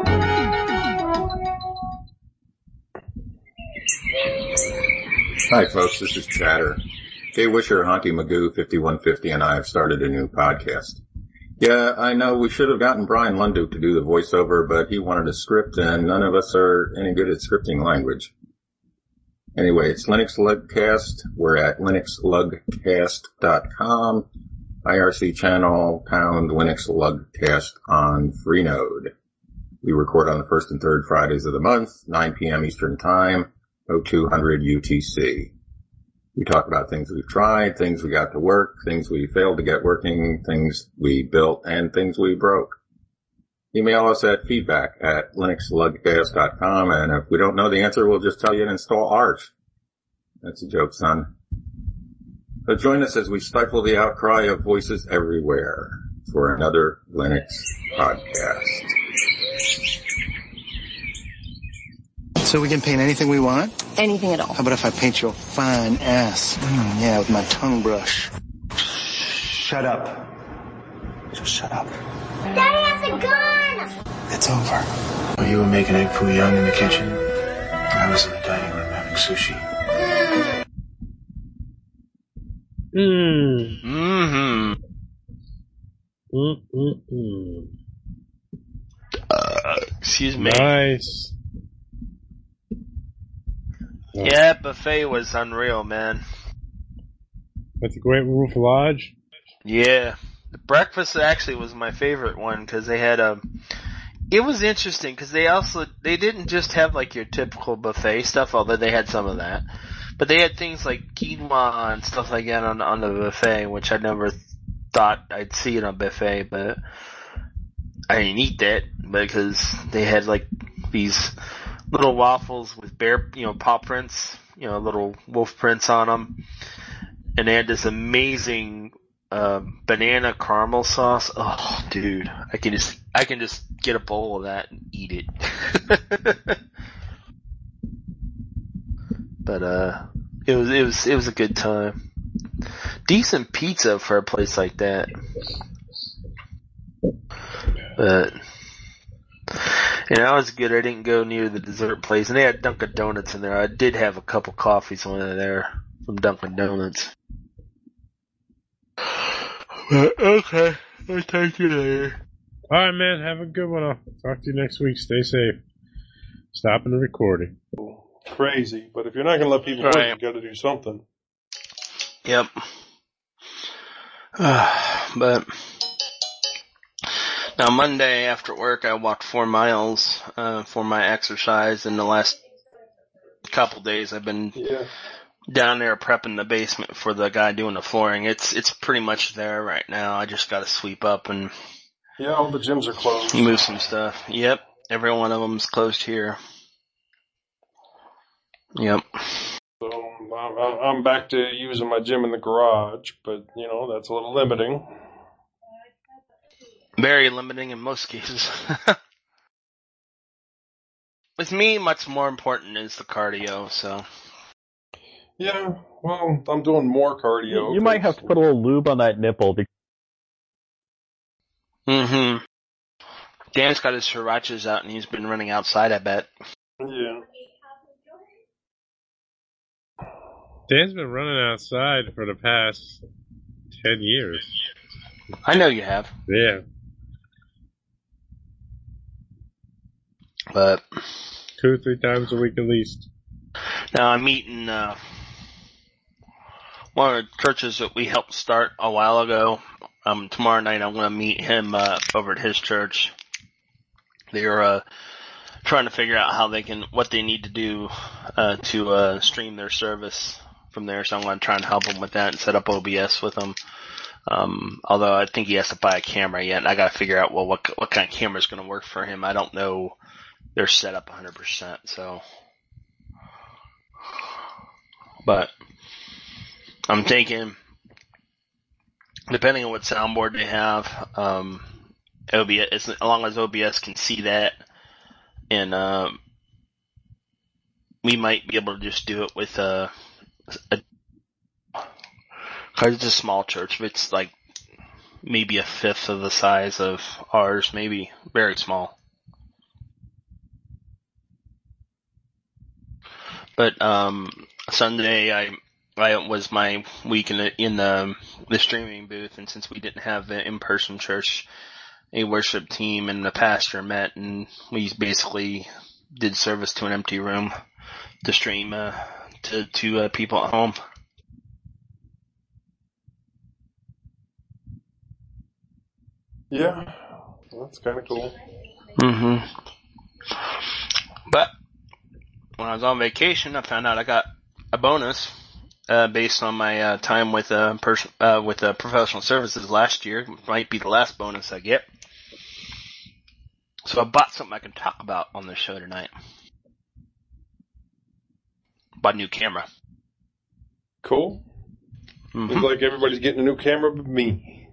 Hi folks, this is Chatter. Jay Wisher, Honky Magoo, fifty-one fifty, and I have started a new podcast. Yeah, I know we should have gotten Brian Lunduke to do the voiceover, but he wanted a script, and none of us are any good at scripting language. Anyway, it's Linux Lugcast. We're at linux lugcast dot com. I R C channel, pound Linux Lugcast on Freenode. We record on the first and third Fridays of the month, nine p.m. Eastern Time, oh two hundred U T C. We talk about things we've tried, things we got to work, things we failed to get working, things we built, and things we broke. Email us at feedback at linux lugcast dot com, and if we don't know the answer, we'll just tell you to install Arch. That's a joke, son. So join us as we stifle the outcry of voices everywhere for another Linux podcast. So we can paint anything we want? Anything at all. How about if I paint your fine ass? Mm, yeah, with my tongue brush. Shut up. Just shut up. Daddy has a gun! It's over. While you were making egg foo young in the kitchen, I was in the dining room having sushi. Mm. Mm-hmm. Mm-mm-mm. Uh, excuse me. Nice. Yeah, buffet was unreal, man. At the Great Roof Lodge? Yeah. The breakfast actually was my favorite one because they had a, it was interesting because they also, they didn't just have like your typical buffet stuff, although they had some of that, but they had things like quinoa and stuff like that on, on the buffet, which I never thought I'd see it on buffet, but I didn't eat that because they had like these little waffles with bear, you know, paw prints, you know, little wolf prints on them. And they had this amazing, uh, banana caramel sauce. Oh, dude, I can just, I can just get a bowl of that and eat it. But, uh, it was, it was, it was a good time. Decent pizza for a place like that. But, and that was good. I didn't go near the dessert place, and they had Dunkin' Donuts in there. I did have a couple coffees on there from Dunkin' Donuts. Okay, I'll talk to you later. All right, man. Have a good one. I'll talk to you next week. Stay safe. Stopping the recording. Crazy, but if you're not going to let people Right. work, you got to do something. Yep. But now Monday after work, I walked four miles uh, for my exercise. In the last couple days, I've been Yeah. down there prepping the basement for the guy doing the flooring. It's it's pretty much there right now. I just got to sweep up and Yeah, all the gyms are closed. move some stuff. Yep, every one of them's closed here. Yep. So I'm, I'm- I'm back to using my gym in the garage, but, you know, that's a little limiting. Very limiting in most cases. With me, much more important is the cardio, so. Yeah, well, I'm doing more cardio. You, you might have to put a little lube on that nipple. Because mm-hmm. Dan's got his srirachas out and he's been running outside, I bet. Yeah. Dan's been running outside for the past ten years. I know you have. Yeah. But two or three times a week at least. Now I'm meeting uh, one of the churches that we helped start a while ago. Um, tomorrow night I'm going to meet him uh, over at his church. They're uh, trying to figure out how they can, what they need to do uh, to uh, stream their service from there. So I'm going to try and help them with that and set up O B S with them. Um, although I think he has to buy a camera yet, and I got to figure out well what what kind of camera is going to work for him. I don't know their setup one hundred percent. So, but I'm thinking, depending on what soundboard they have, um, O B S, as long as O B S can see that, and um, we might be able to just do it with a. a Cause it's a small church. It's like maybe a fifth of the size of ours, maybe very small. But um, Sunday, I I was my week in the in the the streaming booth, and since we didn't have the in-person church, a worship team and the pastor met, and we basically did service to an empty room to stream uh, to to uh, people at home. Yeah, that's kind of cool. Mm-hmm. But when I was on vacation, I found out I got a bonus uh, based on my uh, time with uh, pers- uh, with uh, professional services last year. It might be the last bonus I get. So I bought something I can talk about on the show tonight. Bought a new camera. Cool. Mm-hmm. Looks like everybody's getting a new camera but me.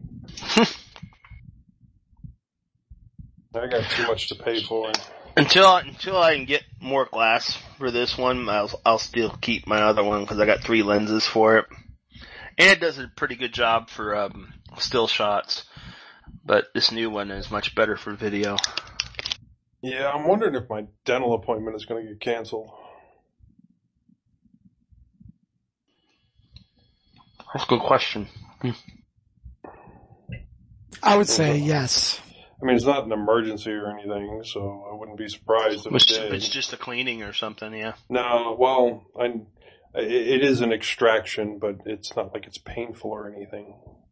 I got too much to pay for. Until until I can get more glass for this one, I'll I'll still keep my other one because I got three lenses for it, and it does a pretty good job for um, still shots. But this new one is much better for video. Yeah, I'm wondering if my dental appointment is going to get canceled. That's a good question. Hmm. I would say yes. I mean, it's not an emergency or anything, so I wouldn't be surprised if It's, it did. it's just a cleaning or something, yeah. No, well, I, it is an extraction, but it's not like it's painful or anything.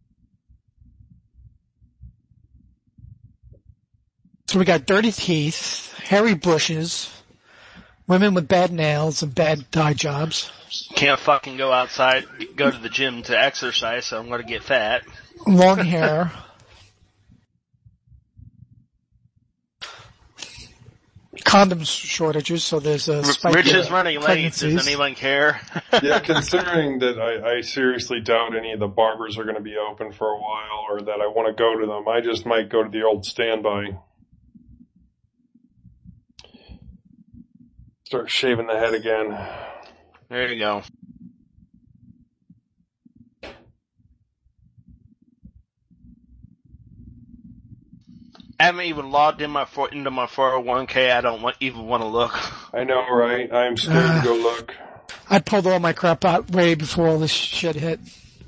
So we got dirty teeth, hairy bushes, women with bad nails and bad dye jobs. Can't fucking go outside, go to the gym to exercise, so I'm going to get fat. Long hair. Condoms shortages, so there's a spike Rich in is running late. Does anyone care? Yeah, considering that I, I seriously doubt any of the barbers are going to be open for a while, or that I want to go to them, I just might go to the old standby. Start shaving the head again. There you go. I haven't even logged in my for, into my four oh one k. I don't want, even want to look. I know, right? I'm scared uh, to go look. I pulled all my crap out way before all this shit hit.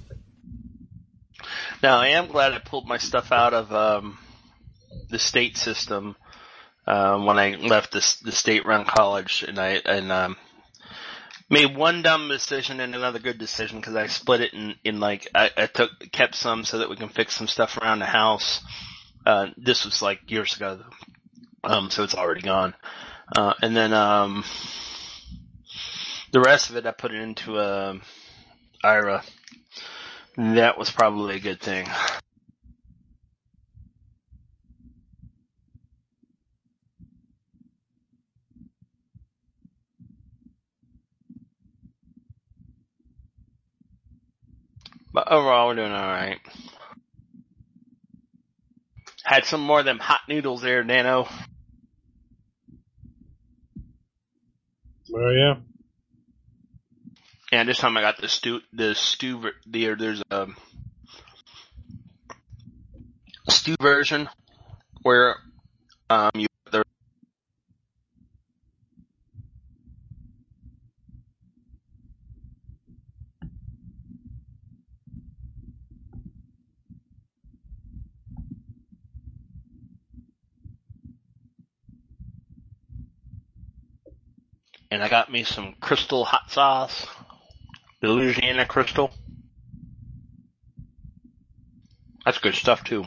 Now, I am glad I pulled my stuff out of um, the state system uh, when I left the, the state-run college, and I and um, made one dumb decision and another good decision because I split it in, in like I, I took kept some so that we can fix some stuff around the house. Uh, this was like years ago, um, so it's already gone. Uh, and then, um, the rest of it, I put it into a I R A. That was probably a good thing. But overall, we're doing alright. Had some more of them hot noodles there, Nano. Oh yeah. And this time I got the stew, the stew, the, there's a stew version where, um, you, there, and I got me some Crystal hot sauce. The Louisiana Crystal. That's good stuff too.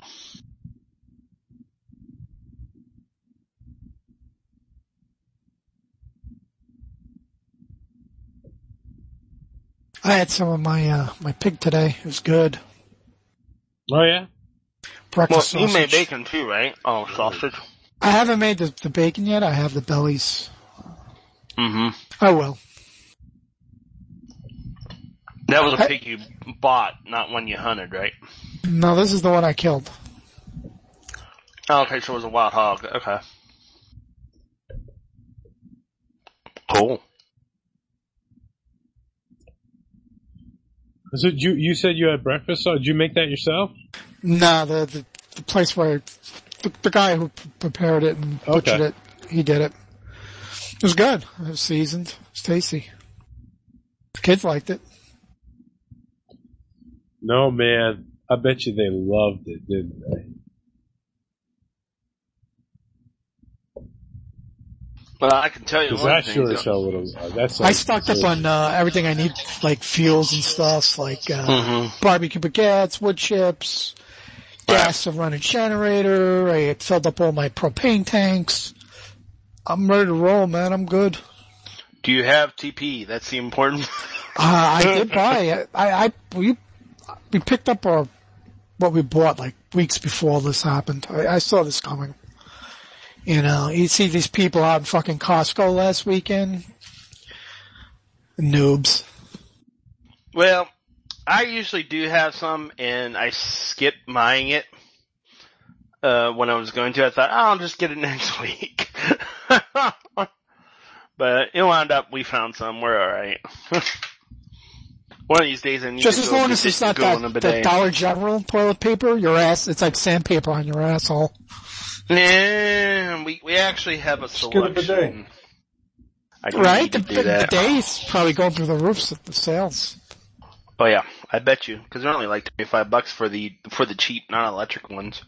I had some of my uh, my pig today. It was good. Oh yeah. Breakfast well, you sausage. made bacon too, right? Oh, sausage. I haven't made the, the bacon yet. I have the bellies. Mm-hmm. I will. That was a I, pig you bought, not one you hunted, right? No, this is the one I killed. Oh, okay, so it was a wild hog. Okay. Cool. So you you said you had breakfast? So did you make that yourself? No, the the, the place where I, the, the guy who prepared it and butchered Okay. it, he did it. It was good. It was seasoned. It was tasty. The kids liked it. No, man. I bet you they loved it, didn't they? Well, I can tell you Because one that thing. sure as hell would have. That's I like stocked up on uh, everything I need, like fuels and stuff, like uh, Mm-hmm. barbecue baguettes, wood chips, gas to run a generator. I had filled up all my propane tanks. I'm ready to roll, man. I'm good. Do you have T P? That's the important. Uh, I did buy. I, I we we picked up our what we bought like weeks before this happened. I, I saw this coming. You know, you see these people out in fucking Costco last weekend. Noobs. Well, I usually do have some, and I skipped buying it uh, when I was going to. I thought, oh, I'll just get it next week. But it wound up, we found some. We're all right. One of these days, I need Just to as go long get as it's it- not go on a that, bidet. that Dollar General toilet paper, your ass, it's like sandpaper on your asshole. Nah, we we actually have a get a selection. bidet. I do Right? need to The, do the, the that. day's probably going through the roofs at the sales. Oh yeah, I bet you, because they're only like twenty-five bucks for the for the cheap, non-electric ones.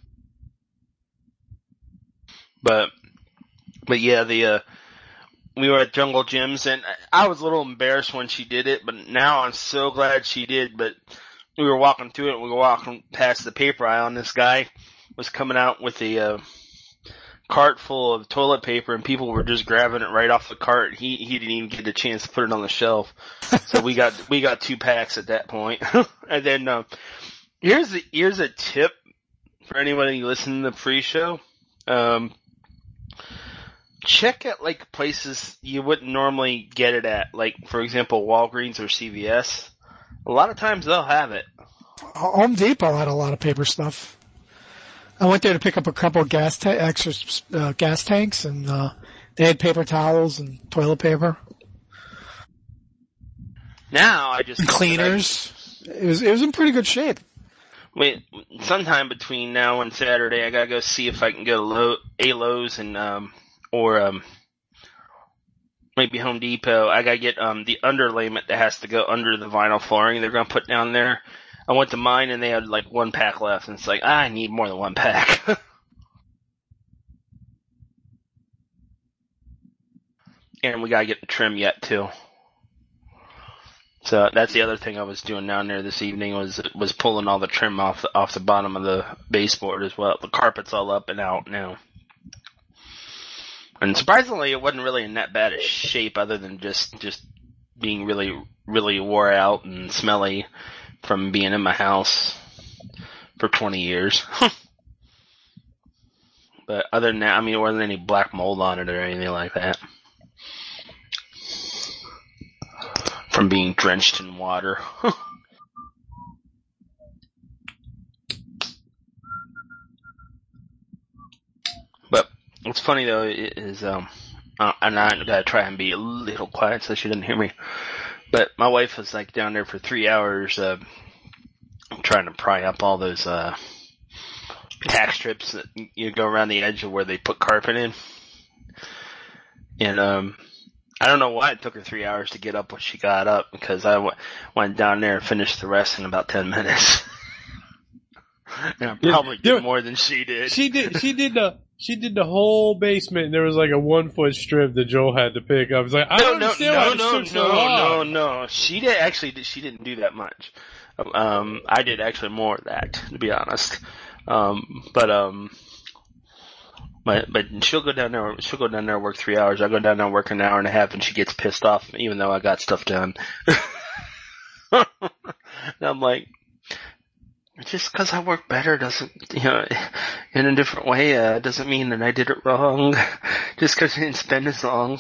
But but yeah, the uh, we were at Jungle Gyms, and I was a little embarrassed when she did it, but now I'm so glad she did. But we were walking through it, and we were walking past the paper aisle, and this guy was coming out with a uh, cart full of toilet paper, and people were just grabbing it right off the cart. He he didn't even get a chance to put it on the shelf, so we got we got two packs at that point. And then uh, here's the here's a tip for anybody listening to the pre-show. Um, check at like places you wouldn't normally get it at, like for example Walgreens or C V S. A lot of times they'll have it. Home Depot had a lot of paper stuff. I went there to pick up a couple of gas ta- extra uh, gas tanks, and uh, they had paper towels and toilet paper, Now I just and cleaners. It was it was in pretty good shape. Wait, sometime between now and Saturday, I gotta go see if I can go to Lo- A Lowe's and um or um maybe Home Depot. I gotta get um the underlayment that has to go under the vinyl flooring they're gonna put down there. I went to mine and they had like one pack left, and it's like I need more than one pack. And we gotta get the trim yet too. So that's the other thing I was doing down there this evening was was pulling all the trim off the, off the bottom of the baseboard as well. The carpet's all up and out now. And surprisingly, it wasn't really in that bad a shape, other than just just being really really wore out and smelly from being in my house for twenty years. But other than that, I mean, there wasn't any black mold on it or anything like that. From being drenched in water. What's funny though is, um, uh, and I gotta try and be a little quiet so she didn't hear me. But my wife was like down there for three hours, uh, trying to pry up all those, uh, tack strips that you go around the edge of where they put carpet in. And, um, I don't know why it took her three hours to get up when she got up, because I w- went down there and finished the rest in about ten minutes. And I probably yeah, did more than she did. She did, she did the, she did the whole basement, and there was like a one foot strip that Joel had to pick up. It's like, I no, don't no, understand no, why no, it's no, so no, no. She did actually. She didn't do that much. Um, I did actually more of that, to be honest. Um, but um, but but she'll go down there. She'll go down there and work three hours. I go down there and work an hour and a half, and she gets pissed off, even though I got stuff done. And I'm like, just because I work better doesn't, you know, in a different way, uh, doesn't mean that I did it wrong. Just because I didn't spend as long.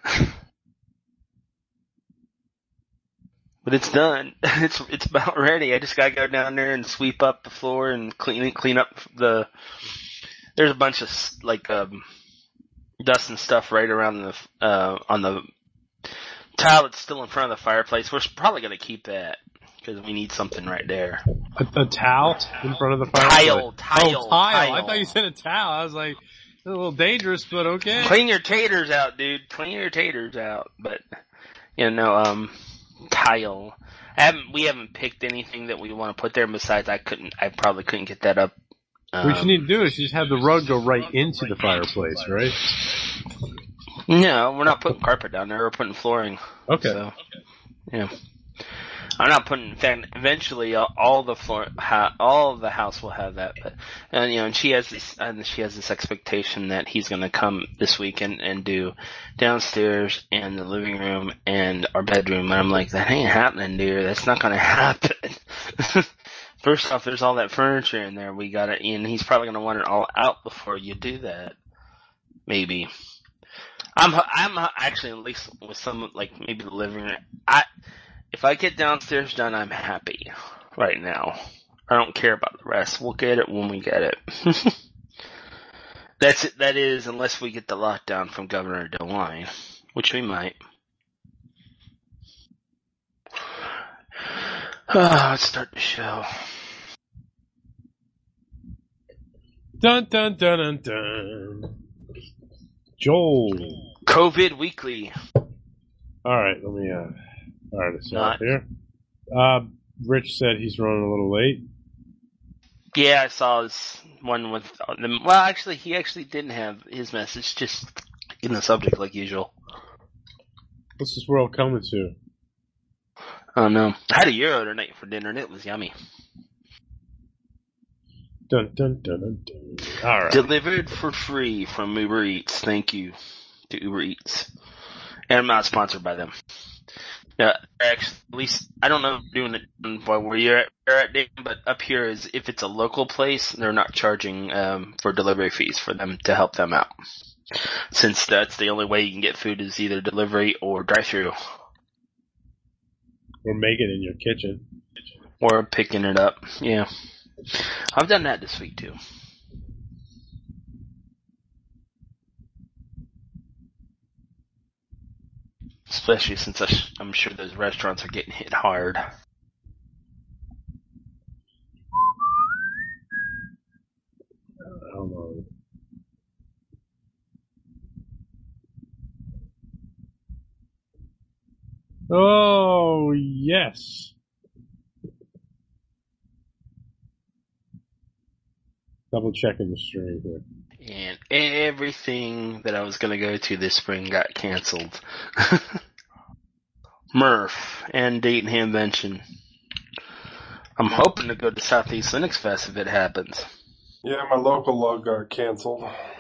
But it's done. It's it's about ready. I just gotta go down there and sweep up the floor and clean clean up the. There's a bunch of like um, dust and stuff right around the uh, on the tile that's still in front of the fireplace. We're probably gonna keep that because we need something right there. A, a towel in front of the fireplace. Tile, tile, oh, tile. tile. I thought you said a towel. I was like, it's a little dangerous, but okay. Clean your taters out, dude. Clean your taters out. But you know, um. Tile. I haven't. We haven't picked anything that we want to put there. Besides, I couldn't. I probably couldn't get that up. Um, what you need to do is just have the rug go right into the fireplace, right? No, we're not putting carpet down there. We're putting flooring. Okay. So, yeah. I'm not putting. In fact, eventually, all, all the floor, ha, all of the house will have that. But, and you know, and she has this, and she has this expectation that he's going to come this weekend and do downstairs and the living room and our bedroom. And I'm like, that ain't happening, dude. That's not going to happen. First off, there's all that furniture in there. We got it, and he's probably going to want it all out before you do that. Maybe. I'm, I'm actually at least with some like maybe the living room. I. If I get downstairs done, I'm happy right now. I don't care about the rest. We'll get it when we get it. That's it. That is, unless we get the lockdown from Governor DeWine, which we might. Ah, let's start the show. Dun dun dun dun dun. Joel. COVID Weekly. All right, let me uh. Start us Not. off here. Uh, Rich said he's running a little late. Yeah, I saw his one with them. Well, actually, he actually didn't have his message, just in the subject like usual. What's this world coming to? Oh no. I had a Euro tonight for dinner and it was yummy. Dun dun dun dun dun. Alright. Delivered for free from Uber Eats. Thank you to Uber Eats. And I'm not sponsored by them. Yeah, actually, at least, I don't know if they're doing it by where you're at, you're at, Dave, but up here is, if it's a local place, they're not charging, um, for delivery fees for them to help them out. Since that's the only way you can get food is either delivery or drive-through. Or make it in your kitchen. Or picking it up, yeah. I've done that this week too. Especially since I'm sure those restaurants are getting hit hard. Hold on. Oh, yes. Double checking the stream here. And everything that I was going to go to this spring got canceled. Murph and Dayton Hamvention. I'm hoping to go to Southeast Linux Fest if it happens. Yeah, my local log got canceled.